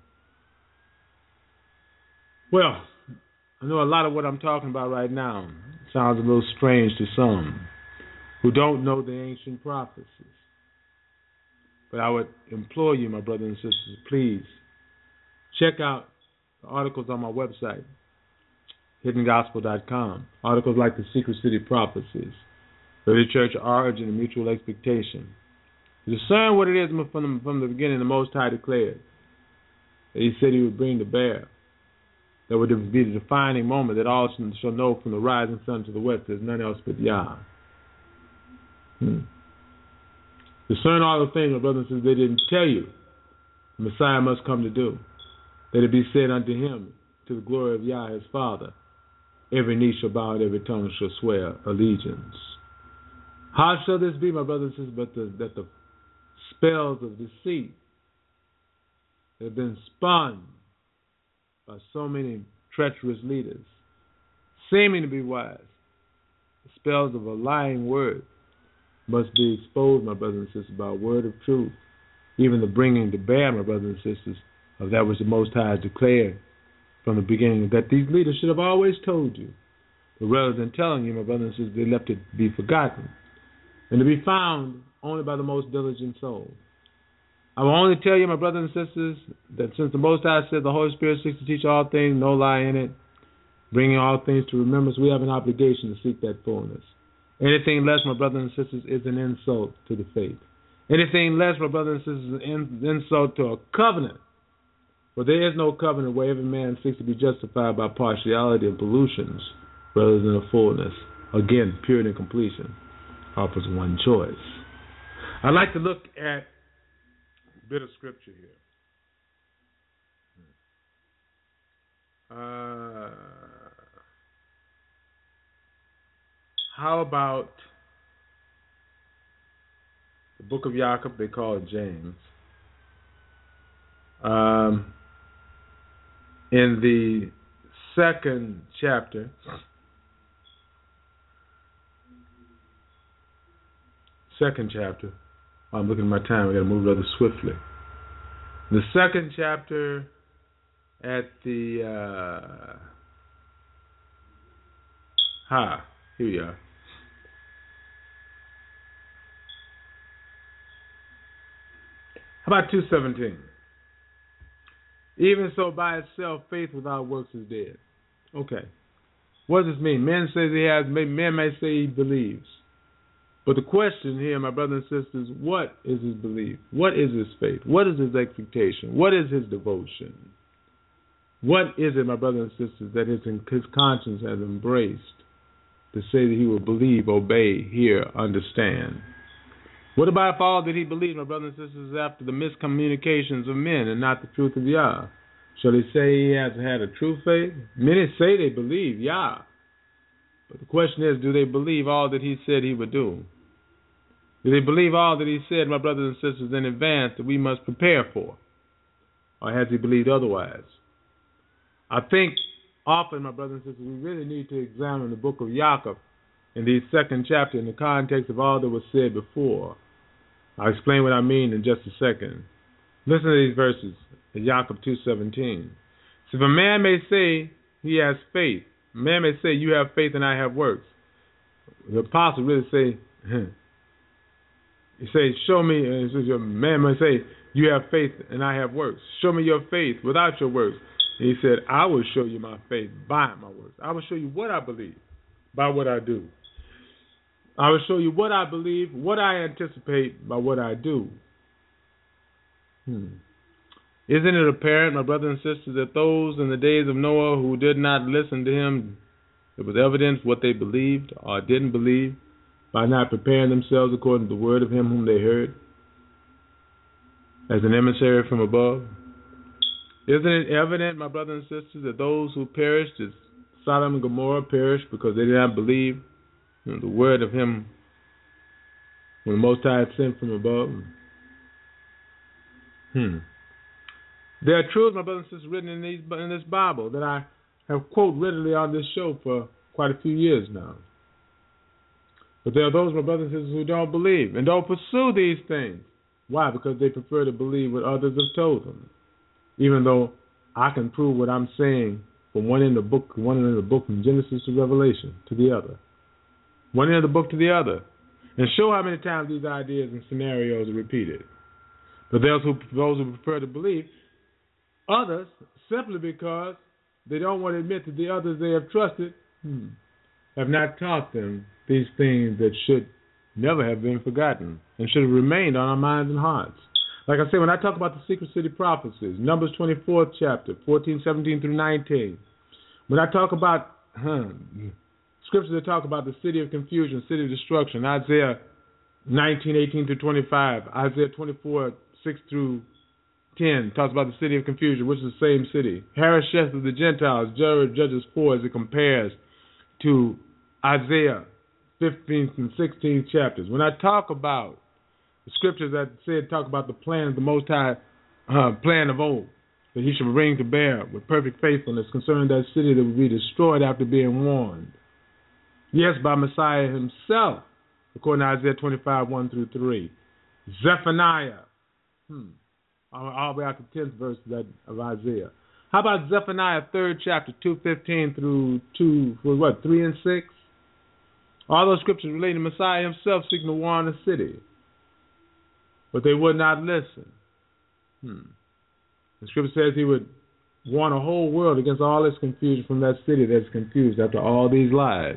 S2: Well, I know a lot of what I'm talking about right now sounds a little strange to some who don't know the ancient prophecies. But I would implore you, my brothers and sisters, please check out the articles on my website, hidden gospel dot com. Articles like the Secret City Prophecies, the Church Origin and Mutual Expectation. Discern what it is from the, from the beginning the Most High declared that he said he would bring to bear. That would be the defining moment that all shall know from the rising sun to the west there's none else but Yah. Hmm. Discern all the things, my brothers and sisters, they didn't tell you the Messiah must come to do. That it be said unto him, to the glory of Yah his Father, every knee shall bow and every tongue shall swear allegiance. How shall this be, my brothers and sisters, but the, that the spells of deceit that have been spun by so many treacherous leaders, seeming to be wise, the spells of a lying word must be exposed, my brothers and sisters, by a word of truth, even the bringing to bear, my brothers and sisters, of that which the Most High has declared from the beginning, that these leaders should have always told you, but rather than telling you, my brothers and sisters, they left it to be forgotten and to be found only by the most diligent soul. I will only tell you, my brothers and sisters, that since the Most High said the Holy Spirit seeks to teach all things, no lie in it, bringing all things to remembrance, we have an obligation to seek that fullness. Anything less, my brothers and sisters, is an insult to the faith. Anything less, my brothers and sisters, is an insult to a covenant. For there is no covenant where every man seeks to be justified by partiality and pollutions rather than a fullness. Again, purity and completion offers one choice. I'd like to look at a bit of scripture here. Uh, how about the book of Jacob? They call it James. Um, in the second chapter, second chapter, I'm looking at my time, I got to move rather swiftly. The second chapter at the, uh, ha, here we are. How about two seventeen? Even so, by itself, faith without works is dead. Okay. What does this mean? Men say he has, men may say he believes. But the question here, my brothers and sisters, what is his belief? What is his faith? What is his expectation? What is his devotion? What is it, my brothers and sisters, that his, his conscience has embraced to say that he will believe, obey, hear, understand? What about if all that he believes, my brothers and sisters, is after the miscommunications of men and not the truth of Yah? Shall he say he has had a true faith? Many say they believe Yah. But the question is, do they believe all that he said he would do? Do they believe all that he said, my brothers and sisters, in advance that we must prepare for? Or has he believed otherwise? I think often, my brothers and sisters, we really need to examine the book of Jacob in the second chapter in the context of all that was said before. I'll explain what I mean in just a second. Listen to these verses in Jacob two seventeen. So if a man may say he has faith, a man may say you have faith and I have works. The apostle really say, he says, show me, and a man may say, you have faith and I have works. Show me your faith without your works. And he said, I will show you my faith by my works. I will show you what I believe by what I do. I will show you what I believe, what I anticipate by what I do. Hmm. Isn't it apparent, my brothers and sisters, that those in the days of Noah who did not listen to him, it was evidence what they believed or didn't believe by not preparing themselves according to the word of him whom they heard as an emissary from above? Isn't it evident, my brothers and sisters, that those who perished as Sodom and Gomorrah perished because they did not believe you know, the word of him when the Most High had sent from above? Hmm. There are truths, my brothers and sisters, written in, these, in this Bible that I have quoted readily on this show for quite a few years now. But there are those, my brothers and sisters, who don't believe and don't pursue these things. Why? Because they prefer to believe what others have told them. Even though I can prove what I'm saying from one end of the book, one end of the book from Genesis to Revelation to the other. One end of the book to the other. And show how many times these ideas and scenarios are repeated. But there's who, those who prefer to believe others simply because they don't want to admit that the others they have trusted hmm, have not taught them these things that should never have been forgotten and should have remained on our minds and hearts. Like I said, when I talk about the secret city prophecies, Numbers twenty-fourth chapter, fourteen, seventeen through nineteen, when I talk about huh, scriptures that talk about the city of confusion, city of destruction, Isaiah nineteen, eighteen through twenty-five, Isaiah twenty-four, six through ten talks about the city of confusion, which is the same city. Harasheth of the Gentiles, Judges four, as it compares to Isaiah fifteenth and sixteenth chapters. When I talk about the scriptures that said talk about the plan of the Most High, uh, plan of old, that he should bring to bear with perfect faithfulness concerning that city that would be destroyed after being warned. Yes, by Messiah himself, according to Isaiah twenty-five, one through three. Zephaniah. Hmm. All the way out to the tenth verse of, that, of Isaiah. How about Zephaniah third chapter, two fifteen through two, what, three and six? All those scriptures relating to Messiah himself seeking to warn the city. But they would not listen. Hmm. The scripture says he would warn a whole world against all this confusion from that city that's confused after all these lies.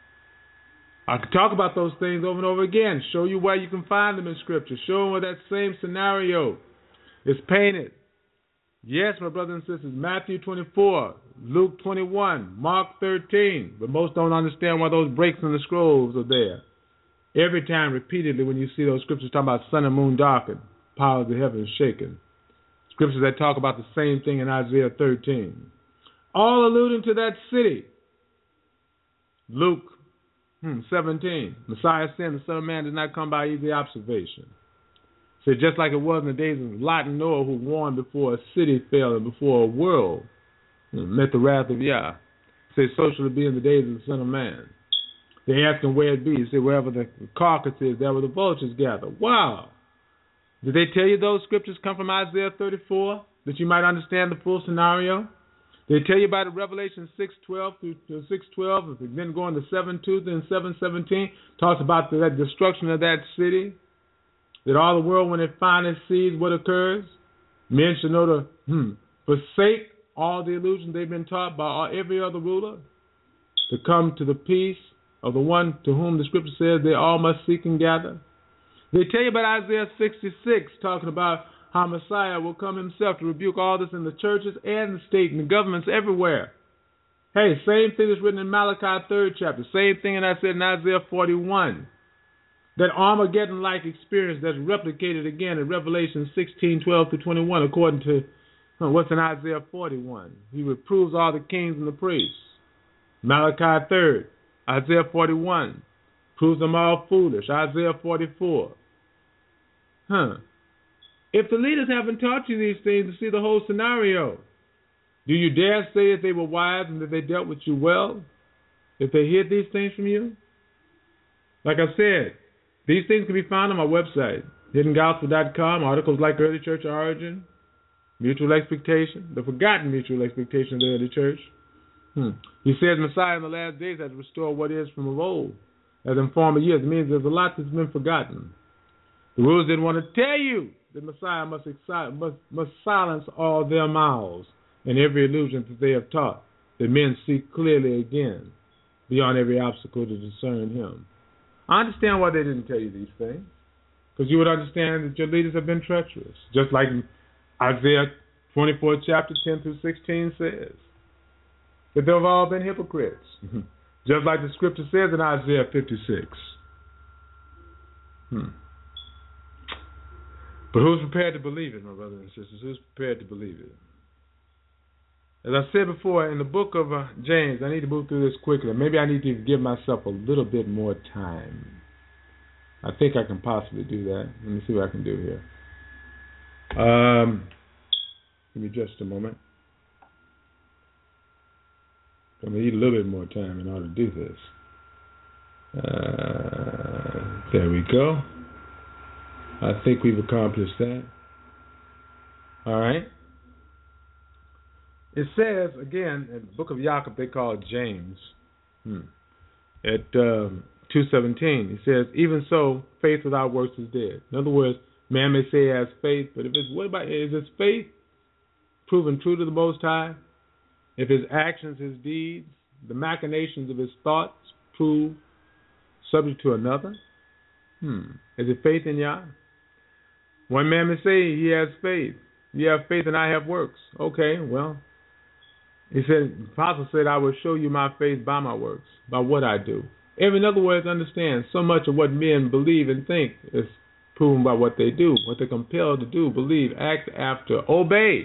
S2: I could talk about those things over and over again, show you where you can find them in scripture, show them where that same scenario is painted. Yes, my brothers and sisters, Matthew twenty-four, Luke twenty-one, Mark thirteen, but most don't understand why those breaks in the scrolls are there. Every time, repeatedly, when you see those scriptures talking about sun and moon darkened, power of the heavens shaken. Scriptures that talk about the same thing in Isaiah thirteen. All alluding to that city. Luke hmm, seventeen, Messiah said the Son of Man did not come by easy observation. So just like it was in the days of Lot and Noah, who warned before a city fell and before a world you know, met the wrath of Yah. Say, so shall it be in the days of the Son of Man. They ask him where it be. He said, wherever the carcass is, there where the vultures gather. Wow. Did they tell you those scriptures come from Isaiah thirty-four, that you might understand the full scenario? Did they tell you about it, Revelation six twelve through six twelve, then going to seven two and seven seventeen, talks about the, that destruction of that city? That all the world, when it finally sees what occurs, men should know to hmm, forsake all the illusions they've been taught by all, every other ruler, to come to the peace of the one to whom the scripture says they all must seek and gather. They tell you about Isaiah sixty-six, talking about how Messiah will come himself to rebuke all this in the churches and the state and the governments everywhere. Hey, same thing that's written in Malachi third chapter. Same thing that I said in Isaiah forty-one. That Armageddon-like experience that's replicated again in Revelation sixteen, twelve through twenty-one, according to huh, what's in Isaiah forty-one. He reproves all the kings and the priests. Malachi third, Isaiah forty-one, proves them all foolish. Isaiah forty-four. Huh. If the leaders haven't taught you these things to see the whole scenario, do you dare say that they were wise and that they dealt with you well? If they hid these things from you? Like I said, these things can be found on my website, hidden gospel dot com, articles like Early Church Origin, Mutual Expectation, the forgotten mutual expectation of the early church. Hmm. He says Messiah in the last days has restored what is from of old, as in former years. It means there's a lot that's been forgotten. The rulers didn't want to tell you that Messiah must, excite, must, must silence all their mouths and every illusion that they have taught, that men see clearly again, beyond every obstacle to discern him. I understand why they didn't tell you these things, because you would understand that your leaders have been treacherous, just like Isaiah twenty-four, chapter ten through sixteen says, that they've all been hypocrites, just like the scripture says in Isaiah fifty-six. Hmm. But who's prepared to believe it, my brothers and sisters? Who's prepared to believe it? As I said before, in the book of uh, James, I need to move through this quickly. Maybe I need to give myself a little bit more time. I think I can possibly do that. Let me see what I can do here. Um, give me just a moment. I'm going to need a little bit more time in order to do this. Uh, there we go. I think we've accomplished that. All right. It says, again, in the book of Jacob, they call it James. Hmm. At um, two seventeen, it says, even so, faith without works is dead. In other words, man may say he has faith, but if it's, what about, is his faith proven true to the Most High? If his actions, his deeds, the machinations of his thoughts prove subject to another? Hmm. Is it faith in Yah? One man may say he has faith. You have faith and I have works. Okay, well, he said, the apostle said, I will show you my faith by my works, by what I do. In other words, understand, so much of what men believe and think is proven by what they do, what they're compelled to do, believe, act after, obey.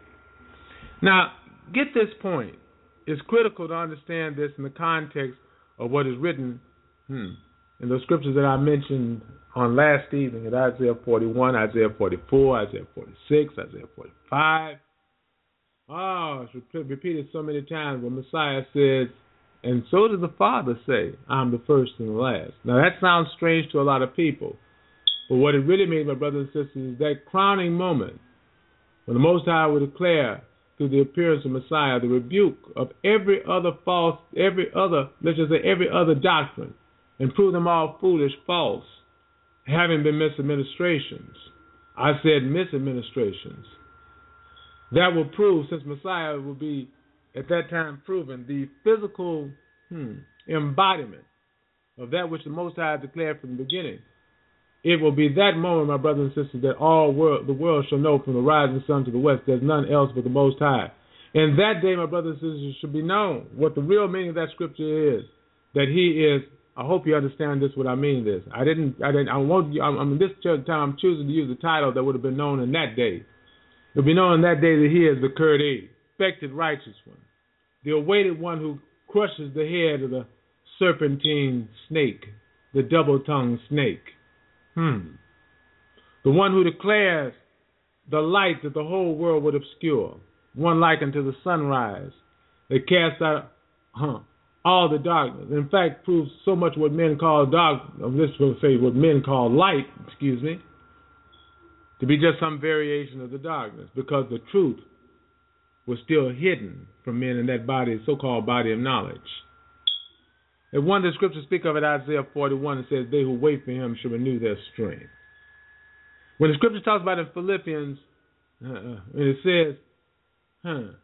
S2: Now, get this point. It's critical to understand this in the context of what is written hmm, in the scriptures that I mentioned on last evening at Isaiah forty-one, Isaiah forty-four, Isaiah forty-six, Isaiah forty-five. Oh, it's repeated so many times when Messiah says, and so does the Father say, I'm the first and the last. Now that sounds strange to a lot of people, but what it really means, my brothers and sisters, is that crowning moment when the Most High will declare through the appearance of Messiah the rebuke of every other false, every other, let's just say every other doctrine, and prove them all foolish, false, having been misadministrations. I said misadministrations. That will prove, since Messiah will be at that time proven, the physical hmm, embodiment of that which the Most High declared from the beginning. It will be that moment, my brothers and sisters, that all world, the world shall know from the rising sun to the west, there's none else but the Most High. And that day, my brothers and sisters, should be known what the real meaning of that scripture is, that he is. I hope you understand this, what I mean this. I didn't, I didn't, I won't, I'm, I'm this time I'm choosing to use the title that would have been known in that day. It will be known in that day that he is the Kurdi, expected righteous one, the awaited one who crushes the head of the serpentine snake, the double-tongued snake. Hmm. The one who declares the light that the whole world would obscure, one like unto the sunrise, that casts out huh, all the darkness. In fact, proves so much what men call dark, this will say what men call light, excuse me, to be just some variation of the darkness, because the truth was still hidden from men in that body, so-called body of knowledge. And one of the scriptures speak of it, Isaiah forty-one, it says, they who wait for him shall renew their strength. When the scripture talks about in Philippians, uh, it says, huh,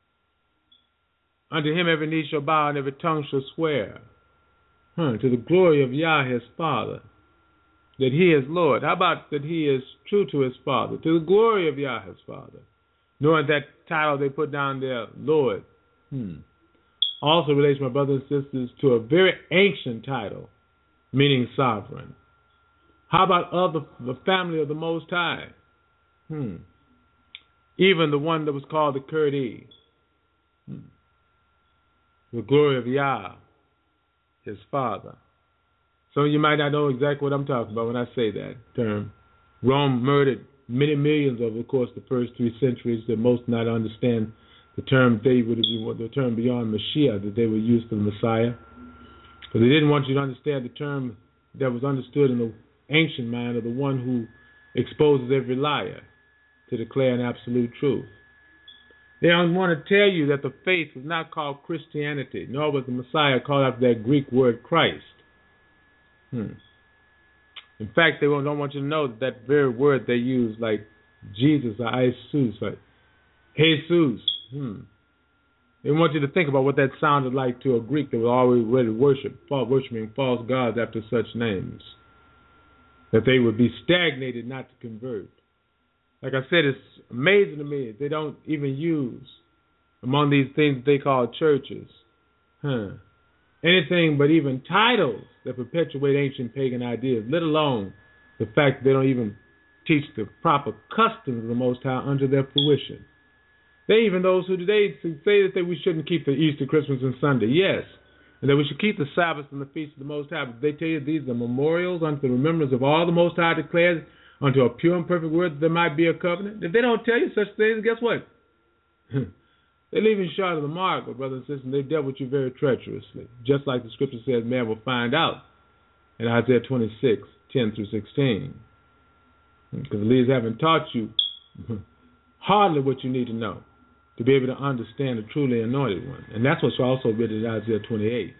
S2: unto him every knee shall bow and every tongue shall swear, huh, to the glory of Yah his Father, that he is Lord. How about that he is true to his Father, to the glory of Yah his Father? Knowing that title they put down there, Lord, hmm, also relates, my brothers and sisters, to a very ancient title, meaning sovereign. How about of the, the family of the Most High? Hmm. Even the one that was called the Kurdi. Hmm. The glory of Yah, his Father. Some of you might not know exactly what I'm talking about when I say that term. Rome murdered many millions over, of course, the first three centuries, that most not understand the term they would have the term beyond Mashiach that they would use for the Messiah, because they didn't want you to understand the term that was understood in the ancient mind of the one who exposes every liar to declare an absolute truth. They don't want to tell you that the faith was not called Christianity, nor was the Messiah called after that Greek word Christ. Hmm. In fact, they don't want you to know that, that very word they use, like Jesus or Jesus, like Jesus. Hmm. They want you to think about what that sounded like to a Greek that was always ready to worship, worshiping false gods after such names. That they would be stagnated not to convert. Like I said, it's amazing to me they don't even use, among these things that they call churches, huh, anything but even titles that perpetuate ancient pagan ideas, let alone the fact that they don't even teach the proper customs of the Most High under their fruition. They even those who today say that they, we shouldn't keep the Easter, Christmas, and Sunday, yes, and that we should keep the Sabbath and the feast of the Most High, but they tell you these are memorials unto the remembrance of all the Most High declared unto a pure and perfect word that there might be a covenant. If they don't tell you such things, guess what? They're leaving short of the mark, oh, brothers and sisters, and they dealt with you very treacherously, just like the scripture says man will find out in Isaiah twenty-six, ten through sixteen. Because the leaders haven't taught you hardly what you need to know to be able to understand the truly anointed one. And that's what's also written in Isaiah twenty-eight.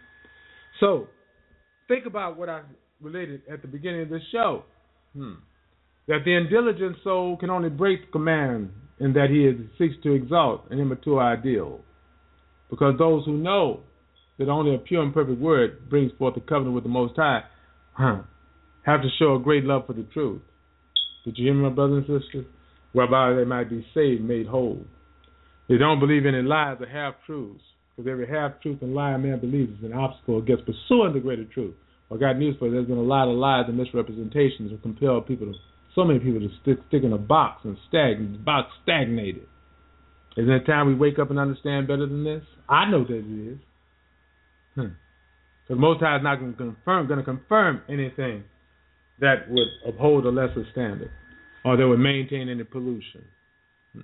S2: So, think about what I related at the beginning of this show. Hmm. That the intelligent soul can only break the command in that he is, seeks to exalt an immature ideal. Because those who know that only a pure and perfect word brings forth the covenant with the Most High huh, have to show a great love for the truth. Did you hear me, my brothers and sisters? Whereby they might be saved, made whole. They don't believe any lies or half-truths. Because every half-truth and lie a man believes is an obstacle against pursuing the greater truth. I got news for you. There's been a lot of lies and misrepresentations that compel people to, so many people to stick, stick in a box and stagn, box stagnated. Isn't it time we wake up and understand better than this? I know that it is. Hmm. Because Most High is not going to confirm, going to confirm anything that would uphold a lesser standard, or that would maintain any pollution, hmm.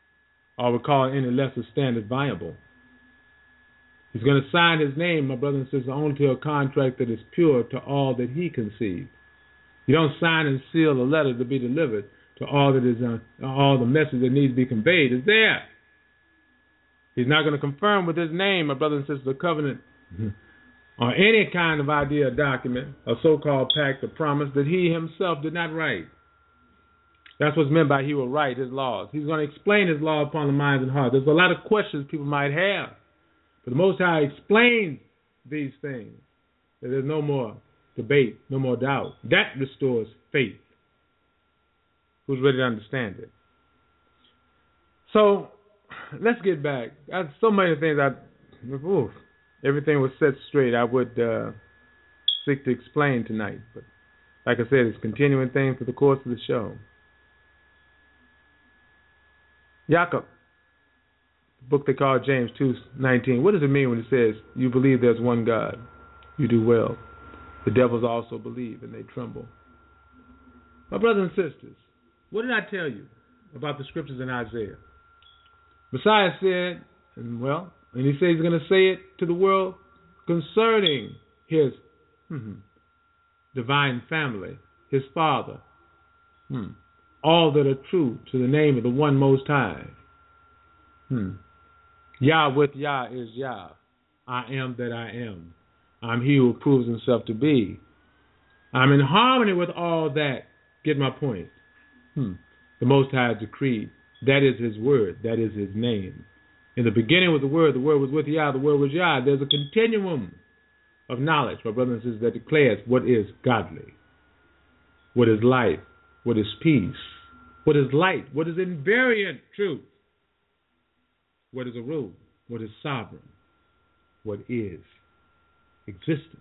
S2: or would call any lesser standard viable. He's going to sign his name, my brother and sister, only to a contract that is pure to all that he conceived. You don't sign and seal a letter to be delivered to all that is, uh, all the message that needs to be conveyed is there. He's not going to confirm with his name, my brother and sister, the covenant or any kind of idea or document, a so-called pact or promise that he himself did not write. That's what's meant by he will write his laws. He's going to explain his law upon the minds and hearts. There's a lot of questions people might have. But the Most High explains these things. That there's no more debate, no more doubt. That restores faith. Who's ready to understand it? So, let's get back. There's so many things I... Oof, everything was set straight. I would uh, seek to explain tonight. But like I said, it's continuing things for the course of the show. Jacob. Book they call James two nineteen. What does it mean when it says, you believe there's one God? You do well. The devils also believe and they tremble. My brothers and sisters, what did I tell you about the scriptures in Isaiah? Messiah said, and well, and he says he's going to say it to the world concerning his hmm, divine family, his father, hmm, all that are true to the name of the one Most High. Hmm. Yah with Yah is Yah. I am that I am. I'm he who proves himself to be. I'm in harmony with all that. Get my point. Hmm. The Most High decreed. That is his word. That is his name. In the beginning was the word. The word was with Yah. The word was Yah. There's a continuum of knowledge, my brothers and sisters, that declares what is godly, what is life, what is peace, what is light, what is invariant truth. What is a rule? What is sovereign? What is existence?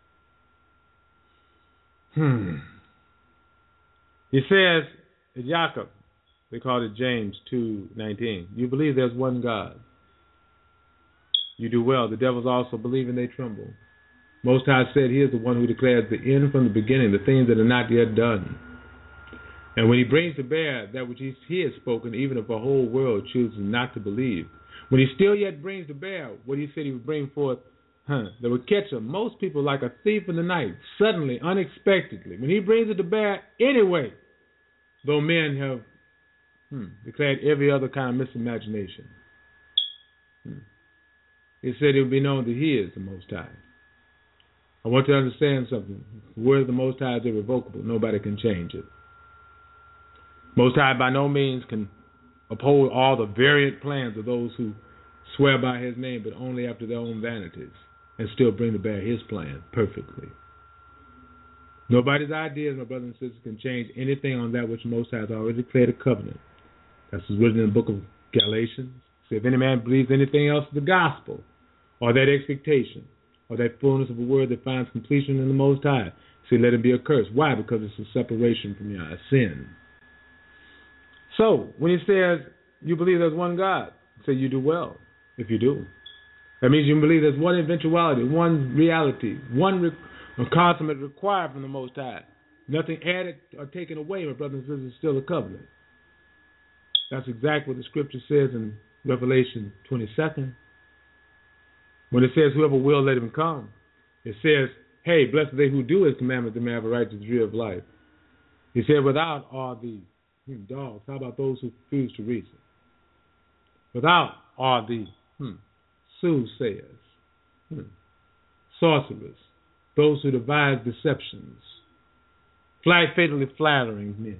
S2: Hmm. He says, in Jacob, they called it James two nineteen. You believe there's one God. You do well. The devils also believe and they tremble. Most High said he is the one who declares the end from the beginning, the things that are not yet done. And when he brings to bear that which he, he has spoken, even if a whole world chooses not to believe, when he still yet brings to bear what he said he would bring forth, huh, that would catch him, most people like a thief in the night, suddenly, unexpectedly. When he brings it to bear anyway, though men have hmm, declared every other kind of misimagination. Hmm. He said it would be known that he is the Most High. I want you to understand something. The word of the Most High is irrevocable. Nobody can change it. Most High by no means can uphold all the variant plans of those who swear by his name, but only after their own vanities, and still bring to bear his plan perfectly. Nobody's ideas, my brothers and sisters, can change anything on that which Most High has already declared a covenant. That's what's written in the book of Galatians. So if any man believes anything else is the gospel, or that expectation, or that fullness of a word that finds completion in the Most High, see, let him be accursed. Why? Because it's a separation from your sin. So, when he says, you believe there's one God, say you do well, if you do. That means you believe there's one eventuality, one reality, one re- consummate required from the Most High. Nothing added or taken away, my brothers and sisters, is still a covenant. That's exactly what the scripture says in Revelation twenty-second. When it says, whoever will, let him come. It says, hey, blessed are they who do his commandments and may have a right to the tree of life. He said, without are the hmm, dogs. How about those who refuse to reason? Without are the hmm, soothsayers, hmm, sorcerers, those who devise deceptions, flat, fatally flattering men.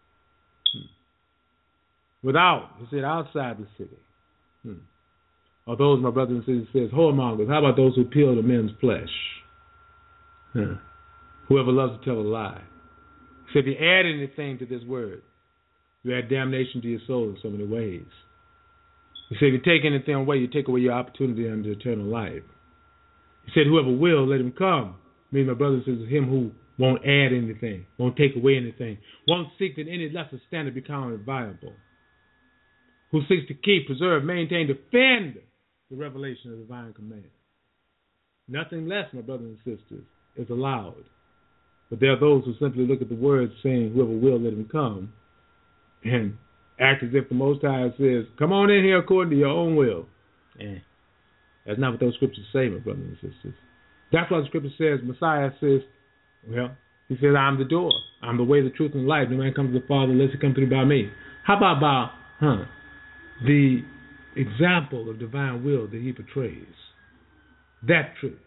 S2: Hmm. Without, he said, outside the city. Hmm. Or those, my brothers and sisters, says, whoremongers. How about those who peel the men's flesh? Huh. Whoever loves to tell a lie. So if you add anything to this word, you add damnation to your soul in so many ways. He said, if you take anything away, you take away your opportunity unto eternal life. He said, whoever will, let him come. Meaning, my brothers and sisters, him who won't add anything, won't take away anything, won't seek that any lesser standard become viable, who seeks to keep, preserve, maintain, defend the revelation of the divine command. Nothing less, my brothers and sisters, is allowed. But there are those who simply look at the words saying, whoever will, let him come, and act as if the Most High says, come on in here according to your own will. And that's not what those scriptures say, my brothers and sisters. That's why the scripture says, Messiah says, well, he says, I'm the door. I'm the way, the truth, and life. No man comes to the Father unless he comes through by me. How about by, huh, the example of divine will that he portrays? That truth.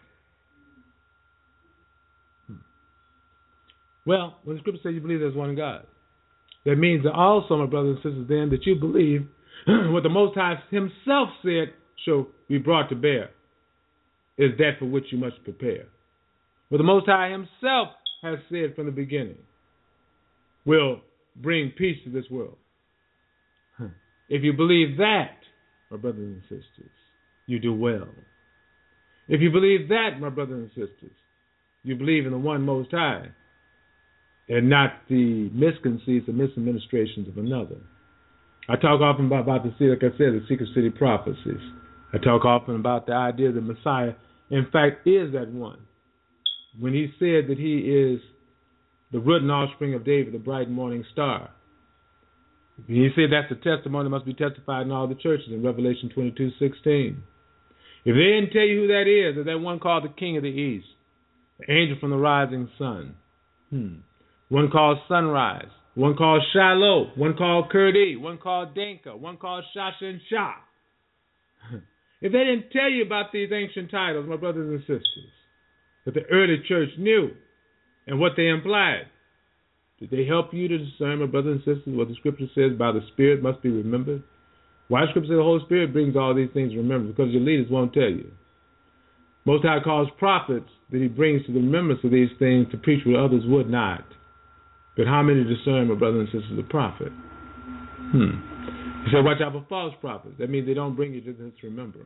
S2: Hmm. Well, when the scripture says you believe there's one God, that means that also, my brothers and sisters, then, that you believe what the Most High himself said shall be brought to bear is that for which you must prepare. What the Most High himself has said from the beginning will bring peace to this world. If you believe that, my brothers and sisters, you do well. If you believe that, my brothers and sisters, you believe in the one Most High and not the misconceits and misadministrations of another. I talk often about, about the, like I said, the secret city prophecies. I talk often about the idea that Messiah, in fact, is that one. When he said that he is the root and offspring of David, the bright morning star. He said that's a testimony that must be testified in all the churches in Revelation twenty-two sixteen. If they didn't tell you who that is, is that one called the King of the East, the angel from the rising sun. Hmm. One called Sunrise, one called Shiloh, one called Kurdi, one called Denka, one called Shasha and Shah. If they didn't tell you about these ancient titles, my brothers and sisters, that the early church knew and what they implied, did they help you to discern, my brothers and sisters, what the scripture says by the Spirit must be remembered? Why the scripture says the Holy Spirit brings all these things to remembrance? Because your leaders won't tell you. Most High calls prophets that he brings to the remembrance of these things to preach what others would not. But how many discern, my brothers and sisters, the prophet? Hmm. He said, watch out for false prophets. That means they don't bring you to this remembrance.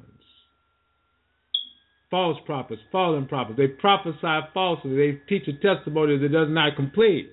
S2: False prophets, fallen prophets, they prophesy falsely. They teach a testimony that does not complete.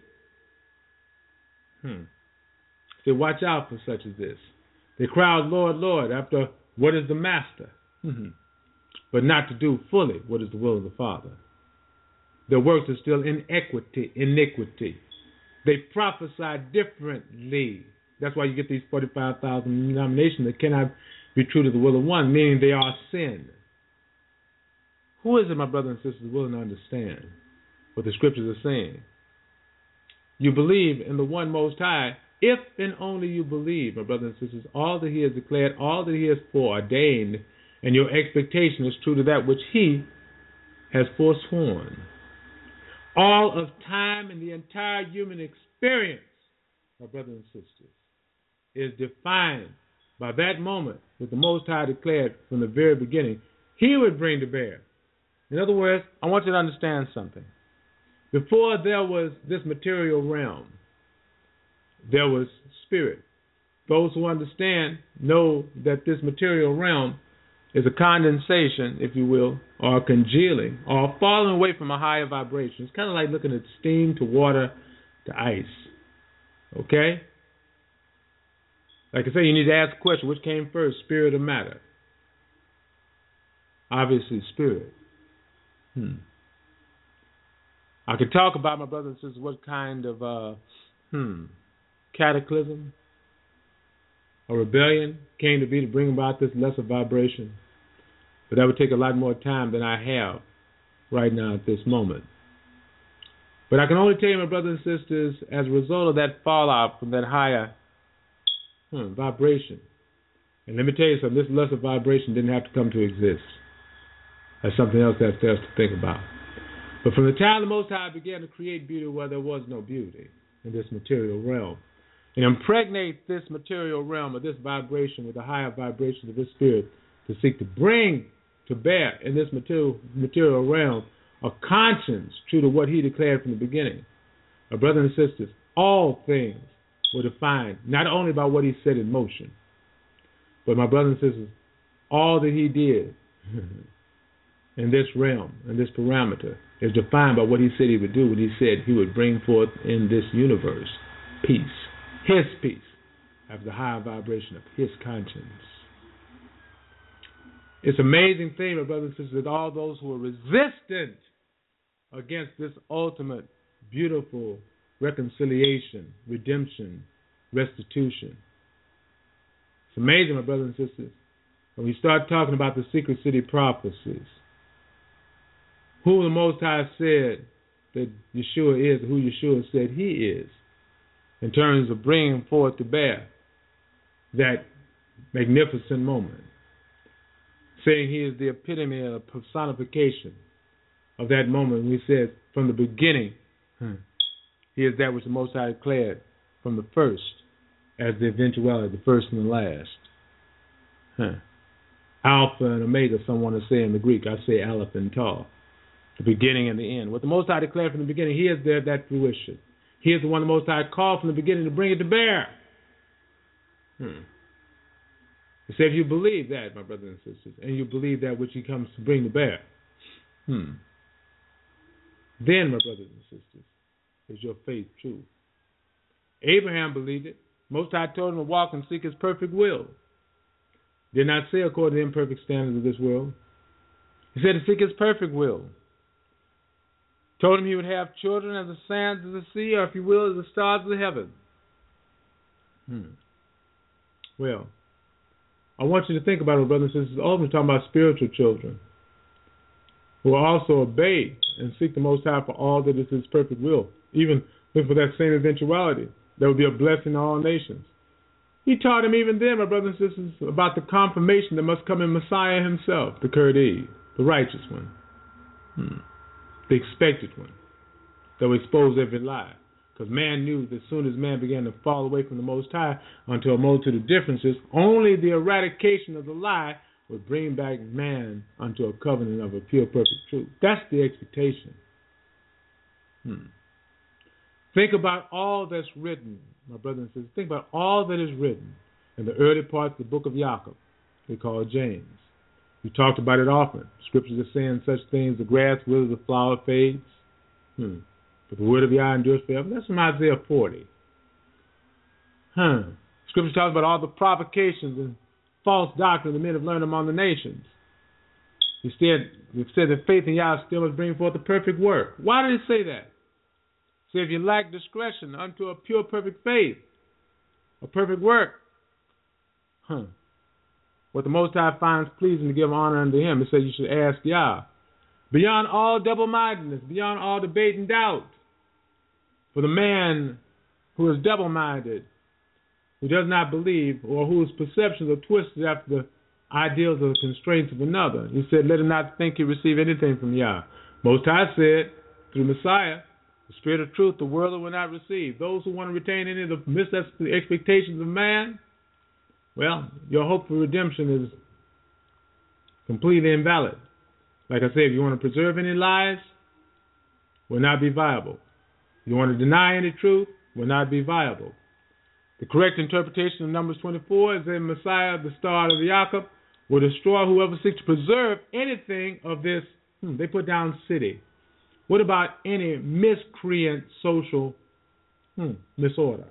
S2: Hmm. He said, watch out for such as this. They cry out, Lord, Lord, after what is the master? Hmm. But not to do fully what is the will of the Father. Their works are still inequity, iniquity. They prophesy differently. That's why you get these forty-five thousand denominations that cannot be true to the will of one, meaning they are sin. Who is it, my brothers and sisters, willing to understand what the scriptures are saying? You believe in the one Most High if and only you believe, my brothers and sisters, all that he has declared, all that he has foreordained, and your expectation is true to that which he has forsworn. All of time and the entire human experience, my brothers and sisters, is defined by that moment that the Most High declared from the very beginning he would bring to bear. In other words, I want you to understand something. Before there was this material realm, there was spirit. Those who understand know that this material realm is a condensation, if you will, or a congealing, or a falling away from a higher vibration. It's kind of like looking at steam to water to ice. Okay? Like I say, you need to ask the question, which came first, spirit or matter? Obviously, spirit. Hmm. I could talk about, my brothers and sisters, what kind of uh, hmm, cataclysm or rebellion came to be to bring about this lesser vibration. But that would take a lot more time than I have right now at this moment. But I can only tell you, my brothers and sisters, as a result of that fallout from that higher hmm, vibration, and let me tell you something, this lesser vibration didn't have to come to exist. That's something else that's for us to think about. But from the time the Most High began to create beauty where there was no beauty in this material realm, and impregnate this material realm or this vibration with the higher vibrations of this spirit to seek to bring to bear in this material, material realm a conscience true to what he declared from the beginning. My brothers and sisters, all things were defined not only by what he set in motion, but my brothers and sisters, all that he did in this realm, in this parameter, is defined by what he said he would do when he said he would bring forth in this universe peace, his peace, after the higher vibration of his conscience. It's an amazing thing, my brothers and sisters, that all those who are resistant against this ultimate, beautiful reconciliation, redemption, restitution. It's amazing, my brothers and sisters, when we start talking about the secret city prophecies, who the Most High said that Yeshua is, who Yeshua said he is, in terms of bringing forth to bear that magnificent moment, saying he is the epitome of personification of that moment when he said from the beginning, hmm, he is that which the Most High declared from the first as the eventuality, the first and the last. Huh. Alpha and Omega, some want to say in the Greek. I say Aleph and Tau, the beginning and the end. What the Most High declared from the beginning, he is there at that fruition. He is the one the Most High called from the beginning to bring it to bear. Hmm. So if you believe that, my brothers and sisters, and you believe that which he comes to bring to bear, hmm, then, my brothers and sisters, is your faith true. Abraham believed it. Most High told him to walk and seek his perfect will. Did not say according to the imperfect standards of this world. He said to seek his perfect will. Told him he would have children as the sands of the sea, or if you will, as the stars of the heaven. Hmm. Well, I want you to think about it, brothers and sisters. Ultimately talking about spiritual children who will also obey and seek the Most High for all that is his perfect will, even for that same eventuality. That would be a blessing to all nations. He taught him even then, my brothers and sisters, about the confirmation that must come in Messiah himself, the Kurdi, the righteous one, hmm. the expected one, that will expose every lie. Because man knew that as soon as man began to fall away from the Most High unto a multitude of differences, only the eradication of the lie would bring back man unto a covenant of a pure, perfect truth. That's the expectation. Hmm. Think about all that's written, my brothers and sisters. Think about all that is written in the early parts of the book of Jacob, we call James. We talked about it often. Scriptures are saying such things, the grass withers, the flower fades. Hmm. But the word of Yah endures forever. That's from Isaiah forty. Huh. Scripture talks about all the provocations and false doctrine the men have learned among the nations. Instead, it said that faith in Yah still must bring forth a perfect work. Why did it say that? Say, if you lack discretion unto a pure, perfect faith, a perfect work, huh? What the Most High finds pleasing to give honor unto him, it says you should ask Yah. Beyond all double-mindedness, beyond all debate and doubt. For the man who is double-minded who does not believe, or whose perceptions are twisted after the ideals or the constraints of another. He said, let him not think he receive anything from Yah. Most High said, through Messiah, the Spirit of truth, the world will not receive. Those who want to retain any of the mis-expectations of man, well, your hope for redemption is completely invalid. Like I said, if you want to preserve any lies, will not be viable. If you want to deny any truth, will not be viable. The correct interpretation of Numbers twenty-four is that Messiah, the star of Jacob, will destroy whoever seeks to preserve anything of this. Hmm, they put down city. What about any miscreant social hmm, disorder?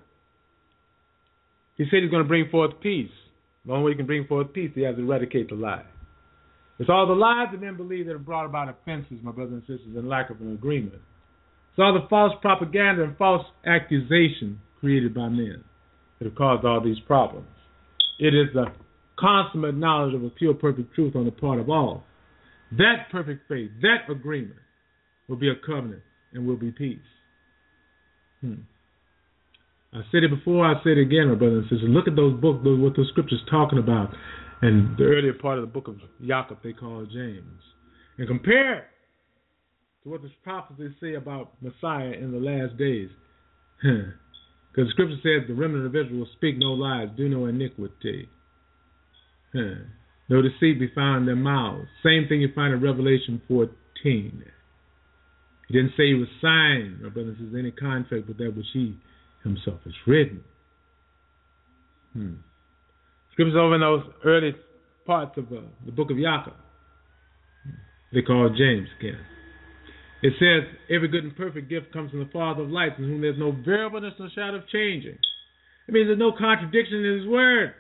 S2: He said he's going to bring forth peace. The only way he can bring forth peace, he has to eradicate the lie. It's all the lies that men believe that have brought about offenses, my brothers and sisters, and lack of an agreement. It's all the false propaganda and false accusation created by men that have caused all these problems. It is the consummate knowledge of a pure, perfect truth on the part of all. That perfect faith, that agreement, will be a covenant and will be peace. Hmm. I said it before, I said it again, my brothers and sisters. Look at those books, those, what those scriptures talking about, and the earlier part of the book of Jacob they call James, and compare it to what the prophecies say about Messiah in the last days. Because the scripture says the remnant of Israel will speak no lies, do no iniquity. Huh. No deceit be found in their mouths. Same thing you find in Revelation fourteen. He didn't say he was signed, my brothers and sisters, any contract with that which he himself has written. Hmm. Scriptures over in those early parts of uh, the book of Jacob. They call James again. It says, every good and perfect gift comes from the Father of lights, in whom there's no variableness nor shadow of changing. It means there's no contradiction in his word.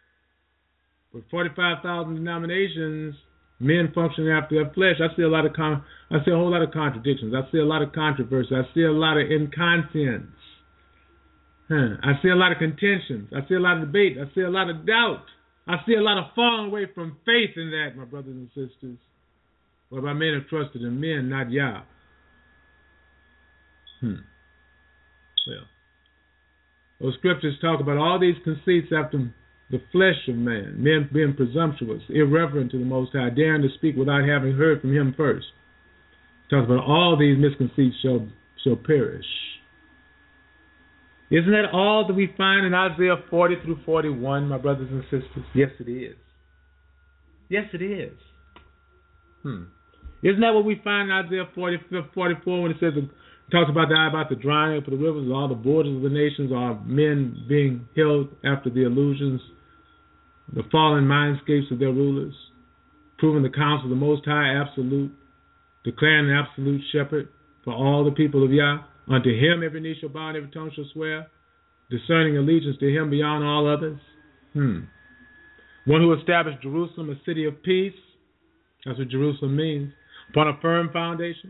S2: With forty-five thousand denominations, men functioning after their flesh, I see a lot of con- I see a whole lot of contradictions. I see a lot of controversy. I see a lot of incontinence. Huh. I see a lot of contentions. I see a lot of debate. I see a lot of doubt. I see a lot of falling away from faith in that, my brothers and sisters. Well, my men have trusted in men, not Yah. Hmm. Well, those scriptures talk about all these conceits after the flesh of man, men being presumptuous, irreverent to the Most High, daring to speak without having heard from Him first. It talks about all these misconceits shall shall perish. Isn't that all that we find in Isaiah forty through forty-one, my brothers and sisters? Yes, it is. Yes, it is. Hmm. Isn't that what we find in Isaiah forty, forty-four when it says, it talks about the about the drying up of the rivers, all the borders of the nations, are men being held after the illusions, the fallen mindscapes of their rulers, proving the counsel of the Most High absolute, declaring an absolute shepherd for all the people of Yah. Unto Him every knee shall bow and every tongue shall swear, discerning allegiance to Him beyond all others. Hmm. One who established Jerusalem, a city of peace. That's what Jerusalem means. Upon a firm foundation.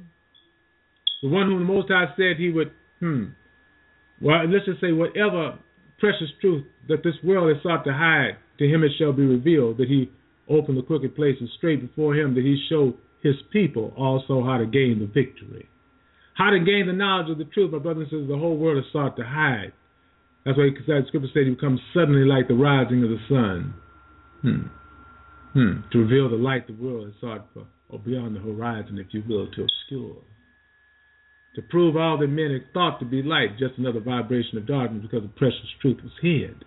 S2: The one whom the Most High said He would, hmm, well, let's just say whatever precious truth that this world has sought to hide, to Him it shall be revealed, that He opened the crooked places straight before Him, that He showed His people also how to gain the victory. How to gain the knowledge of the truth, my brothers and sisters, the whole world has sought to hide. That's why the scripture said He becomes suddenly like the rising of the sun. Hmm. Hmm. To reveal the light the world has sought for, or beyond the horizon, if you will, to obscure. To prove all that men had thought to be light, just another vibration of darkness because the precious truth was hid.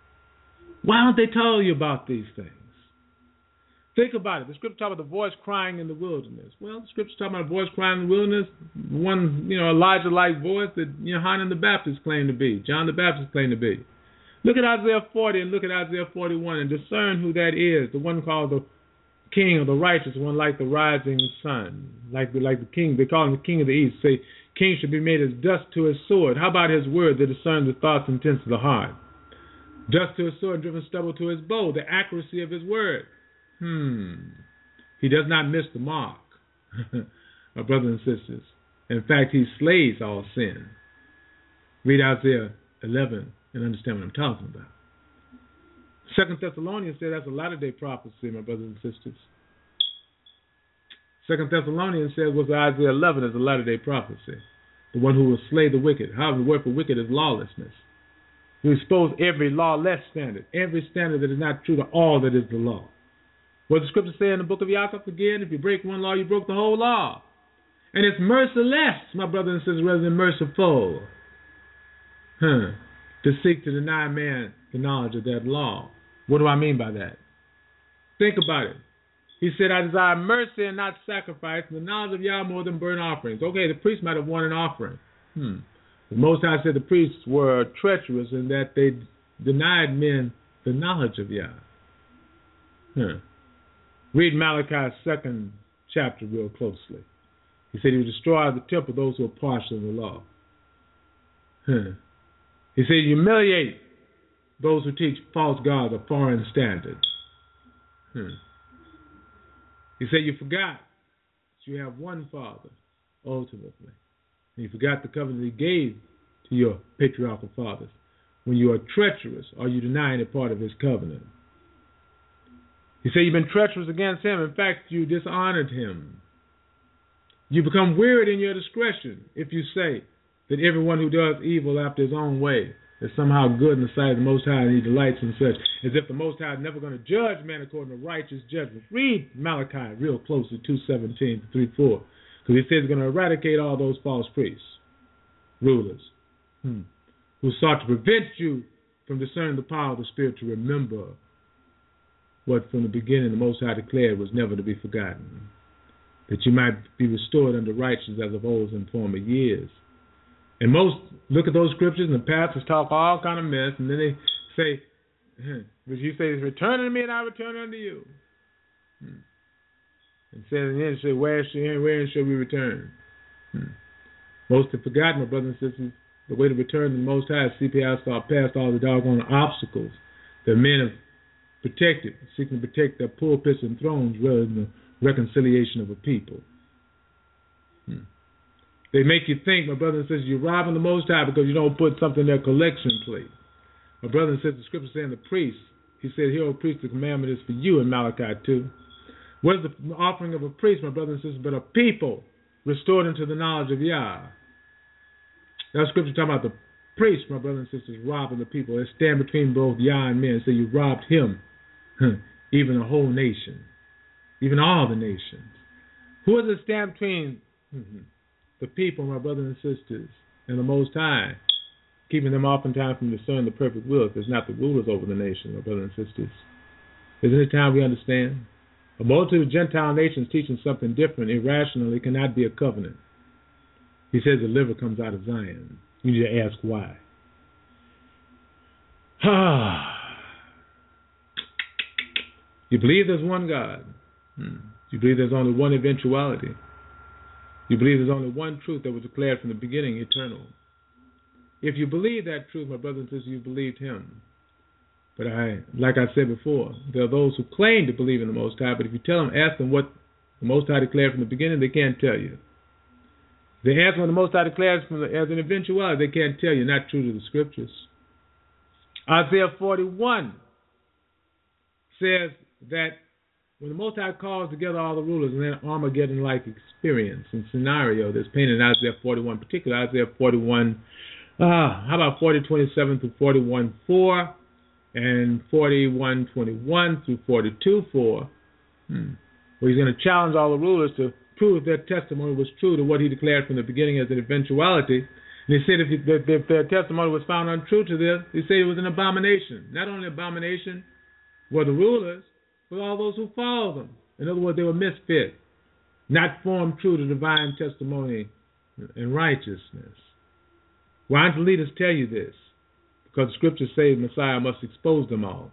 S2: Why don't they tell you about these things? Think about it. The scripture talks about the voice crying in the wilderness. Well, the scripture talks about a voice crying in the wilderness, one, you know, Elijah-like voice that Yohanan the Baptist claimed to be, John the Baptist claimed to be. Look at Isaiah forty and look at Isaiah forty-one and discern who that is, the one called the king of the righteous, one like the rising sun, like the, like the king. They call him the king of the east. Say, king should be made as dust to his sword. How about his word that discerns the thoughts and intents of the heart? Dust to his sword, driven stubble to his bow, the accuracy of his word. Hmm. He does not miss the mark, our brothers and sisters. In fact, He slays all sin. Read Isaiah eleven and understand what I'm talking about. Second Thessalonians says that's a latter-day prophecy, my brothers and sisters. Second Thessalonians says what's Isaiah eleven is a latter-day prophecy. The one who will slay the wicked. However, the word for wicked is lawlessness. You expose every lawless standard, every standard that is not true to all that is the law. What does the scripture say in the book of Yaakov again? If you break one law, you broke the whole law. And it's merciless, my brother and sister, rather than merciful. Huh. To seek to deny man the knowledge of that law. What do I mean by that? Think about it. He said, I desire mercy and not sacrifice, and the knowledge of Yah more than burnt offerings. Okay, the priest might have wanted an offering. Hmm. The Most High said the priests were treacherous in that they denied men the knowledge of Yah. Huh. Read Malachi's second chapter real closely. He said he would destroy the temple those who are partial to the law. Huh. He said humiliate those who teach false gods or foreign standards. Hmm. He said you forgot that you have one Father, ultimately. And you forgot the covenant he gave to your patriarchal fathers. When you are treacherous or you deny any part of his covenant. He said you've been treacherous against him. In fact, you dishonored him. You become wearied in your discretion if you say that everyone who does evil after his own way is somehow good in the sight of the Most High and he delights in such, as if the Most High is never going to judge man according to righteous judgment. Read Malachi real closely, two seventeen to three four, because he says he's going to eradicate all those false priests, rulers, hmm, who sought to prevent you from discerning the power of the Spirit to remember what from the beginning the Most High declared was never to be forgotten, that you might be restored unto righteousness as of old in former years. And most look at those scriptures and the pastors talk all kind of mess, and then they say, which you say is return unto me and I return unto you. Hmm. And says in the end, say, where shall, where shall we return? Hmm. Most have forgotten, my brothers and sisters, the way to return to the Most High is C P I start past all the doggone obstacles that men have protected, seeking to protect their pulpits and thrones rather than the reconciliation of a people. Hmm. They make you think, my brother and sister, you're robbing the Most High because you don't put something in their collection plate. My brother and sister, the scripture saying the priest, he said, hear, O priest, the commandment is for you in Malachi two. What is the offering of a priest, my brother and sister, but a people restored into the knowledge of Yah? That scripture talking about the priest, my brothers and sisters, robbing the people. They stand between both Yah and men and say, you robbed him, even a whole nation, even all the nations. Who is it stand between mm-hmm. the people, my brothers and sisters, and the Most High, keeping them oftentimes from discerning the perfect will if there's not the rulers over the nation, my brothers and sisters? Isn't it time we understand? A multitude of Gentile nations teaching something different irrationally cannot be a covenant. He says the liver comes out of Zion. You need to ask why. You believe there's one God. Hmm. You believe there's only one eventuality. You believe there's only one truth that was declared from the beginning, eternal. If you believe that truth, my brothers and sisters, you believed him. But I, like I said before, there are those who claim to believe in the Most High, but if you tell them, ask them what the Most High declared from the beginning, they can't tell you. They answer what the Most High declares from the, as an eventuality, they can't tell you, not true to the scriptures. Isaiah forty-one says that when the Most High calls together all the rulers in that Armageddon-like experience and scenario that's painted in Isaiah forty-one, particularly Isaiah forty-one, uh, how about forty twenty-seven through forty-one four and forty-one twenty-one through forty-two four, hmm. where he's going to challenge all the rulers to prove their testimony was true to what he declared from the beginning as an eventuality. And he said if, he, if, if their testimony was found untrue to this, he said it was an abomination. Not only abomination were the rulers, but all those who follow them. In other words, they were misfit, not formed true to divine testimony and righteousness. Why don't the leaders tell you this? Because the scriptures say the Messiah must expose them all.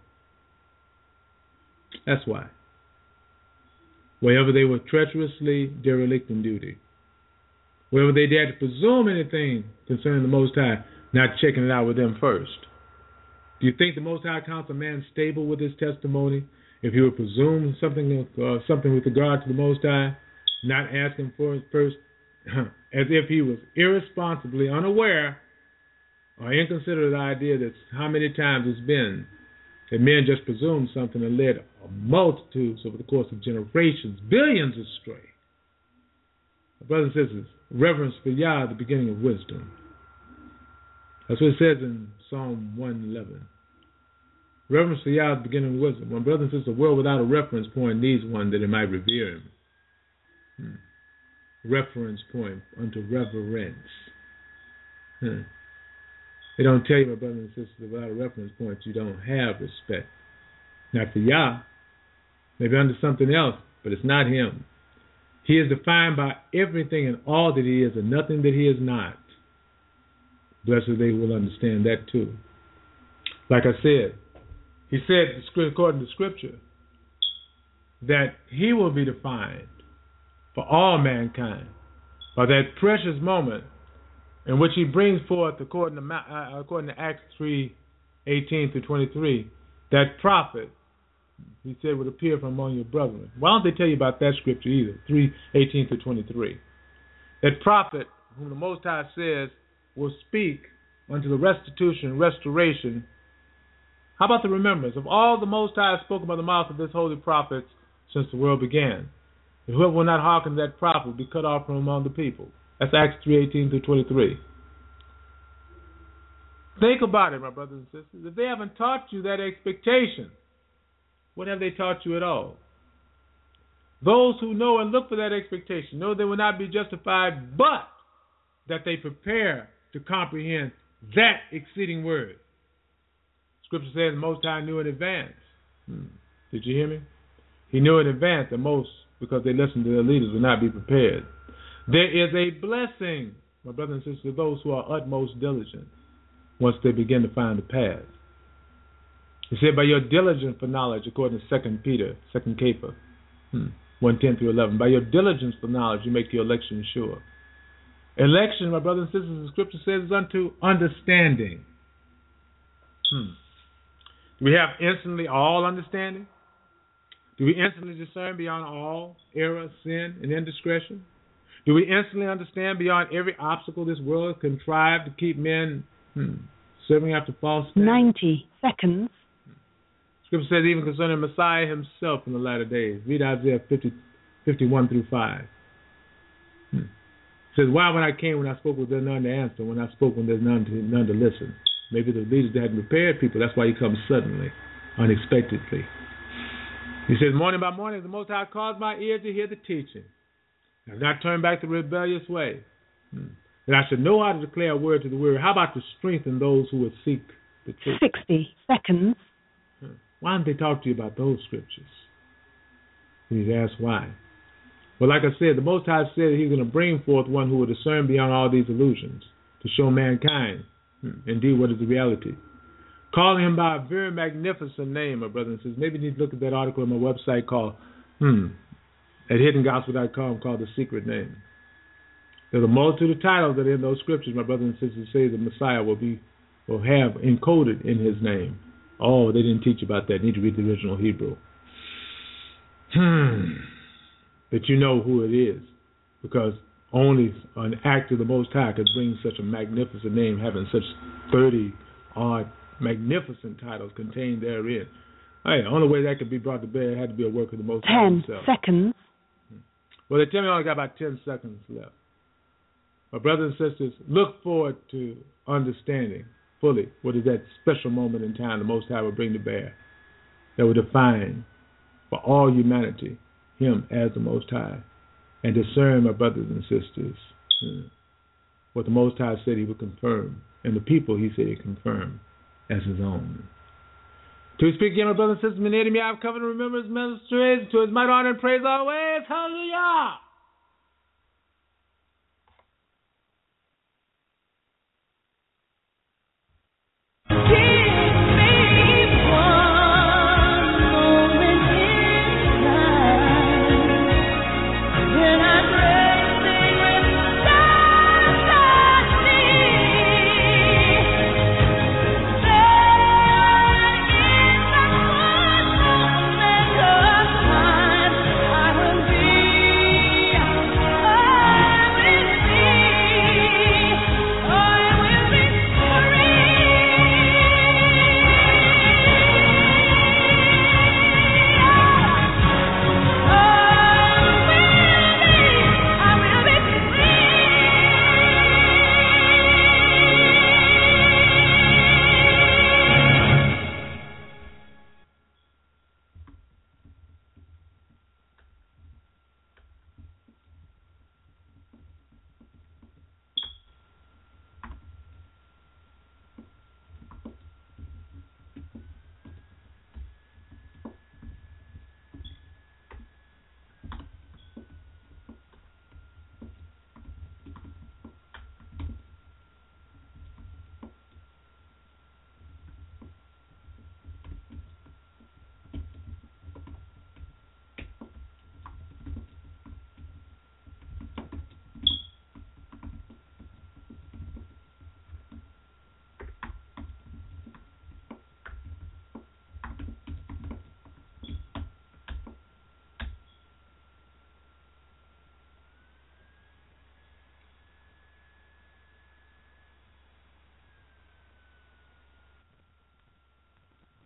S2: That's why. Wherever they were treacherously derelict in duty, wherever they dared to presume anything concerning the Most High, not checking it out with them first. Do you think the Most High counts a man stable with his testimony if he would presume something uh, something with regard to the Most High, not asking for it first, as if he was irresponsibly unaware or inconsiderate of the idea that how many times it's been that men just presumed something and led multitudes over the course of generations, billions astray. Brothers and sisters, reverence for Yah, the beginning of wisdom. That's what it says in Psalm one eleven. Reverence for Yah is the beginning of wisdom. When brothers and sisters, a world without a reference point needs one that it might revere him. Hmm. Reference point unto reverence. Hmm. They don't tell you, my brothers and sisters, without a reference point, you don't have respect. Not for Yah, maybe under something else, but it's not him. He is defined by everything and all that he is and nothing that he is not. Blessed they will understand that too. Like I said, he said, according to Scripture, that he will be defined for all mankind by that precious moment in which he brings forth, according to, uh, according to Acts three eighteen through twenty-three, that prophet, he said, would appear from among your brethren. Why don't they tell you about that scripture either? three eighteen through twenty-three. That prophet, whom the Most High says, will speak unto the restitution, restoration. How about the remembrance of all the Most High spoken by the mouth of this holy prophet since the world began? And whoever will not hearken to that prophet will be cut off from among the people. That's Acts three eighteen through twenty-three. Think about it, my brothers and sisters. If they haven't taught you that expectation, what have they taught you at all? Those who know and look for that expectation know they will not be justified, but that they prepare to comprehend that exceeding word. Scripture says the Most High knew in advance. Hmm. Did you hear me? He knew in advance that most, because they listened to their leaders, would not be prepared. There is a blessing, my brothers and sisters, to those who are utmost diligent once they begin to find the path. He said, by your diligence for knowledge, according to Second Peter, Second Kepha, hmm, one ten through eleven, by your diligence for knowledge, you make your election sure. Election, my brothers and sisters, the Scripture says, is unto understanding. Hmm. Do we have instantly all understanding? Do we instantly discern beyond all error, sin, and indiscretion? Do we instantly understand beyond every obstacle this world has contrived to keep men hmm, serving after false standards?
S1: ninety seconds.
S2: Scripture says even concerning Messiah himself in the latter days. Read Isaiah fifty, fifty-one through five. Hmm. It says, why when I came, when I spoke, was there none to answer? When I spoke, when there's none to, none to listen? Maybe the leaders hadn't prepared people. That's why he comes suddenly, unexpectedly. He says, morning by morning, the Most High caused my ear to hear the teaching. I have not turned back the rebellious way. Hmm. That I should know how to declare a word to the weary. How about to strengthen those who would seek the truth?
S1: sixty seconds.
S2: Hmm. Why don't they talk to you about those scriptures? He's asked why. Well, like I said, the Most High said that he's going to bring forth one who will discern beyond all these illusions to show mankind, hmm, indeed, what is the reality. Calling him by a very magnificent name, my brothers and sisters. Maybe you need to look at that article on my website called, hmm, at hidden gospel dot com called The Secret Name. There's a multitude of titles that are in those scriptures, my brothers and sisters, say the Messiah will be, will have encoded in his name. Oh, they didn't teach about that. You need to read the original Hebrew. Hmm. That you know who it is. Because only an act of the Most High could bring such a magnificent name, having such thirty odd magnificent titles contained therein. Hey, the only way that could be brought to bear had to be a work of the Most High himself.
S1: Ten seconds.
S2: Well, they tell me I only got about ten seconds left. My brothers and sisters, look forward to understanding fully what is that special moment in time the Most High will bring to bear that will define for all humanity him as the Most High and discern, my brothers and sisters, what the Most High said he would confirm and the people he said he would confirm as his own. To speak again, my brothers and sisters, many of you I have covered and remember his ministries, to his might, honor, and praise always. Hallelujah!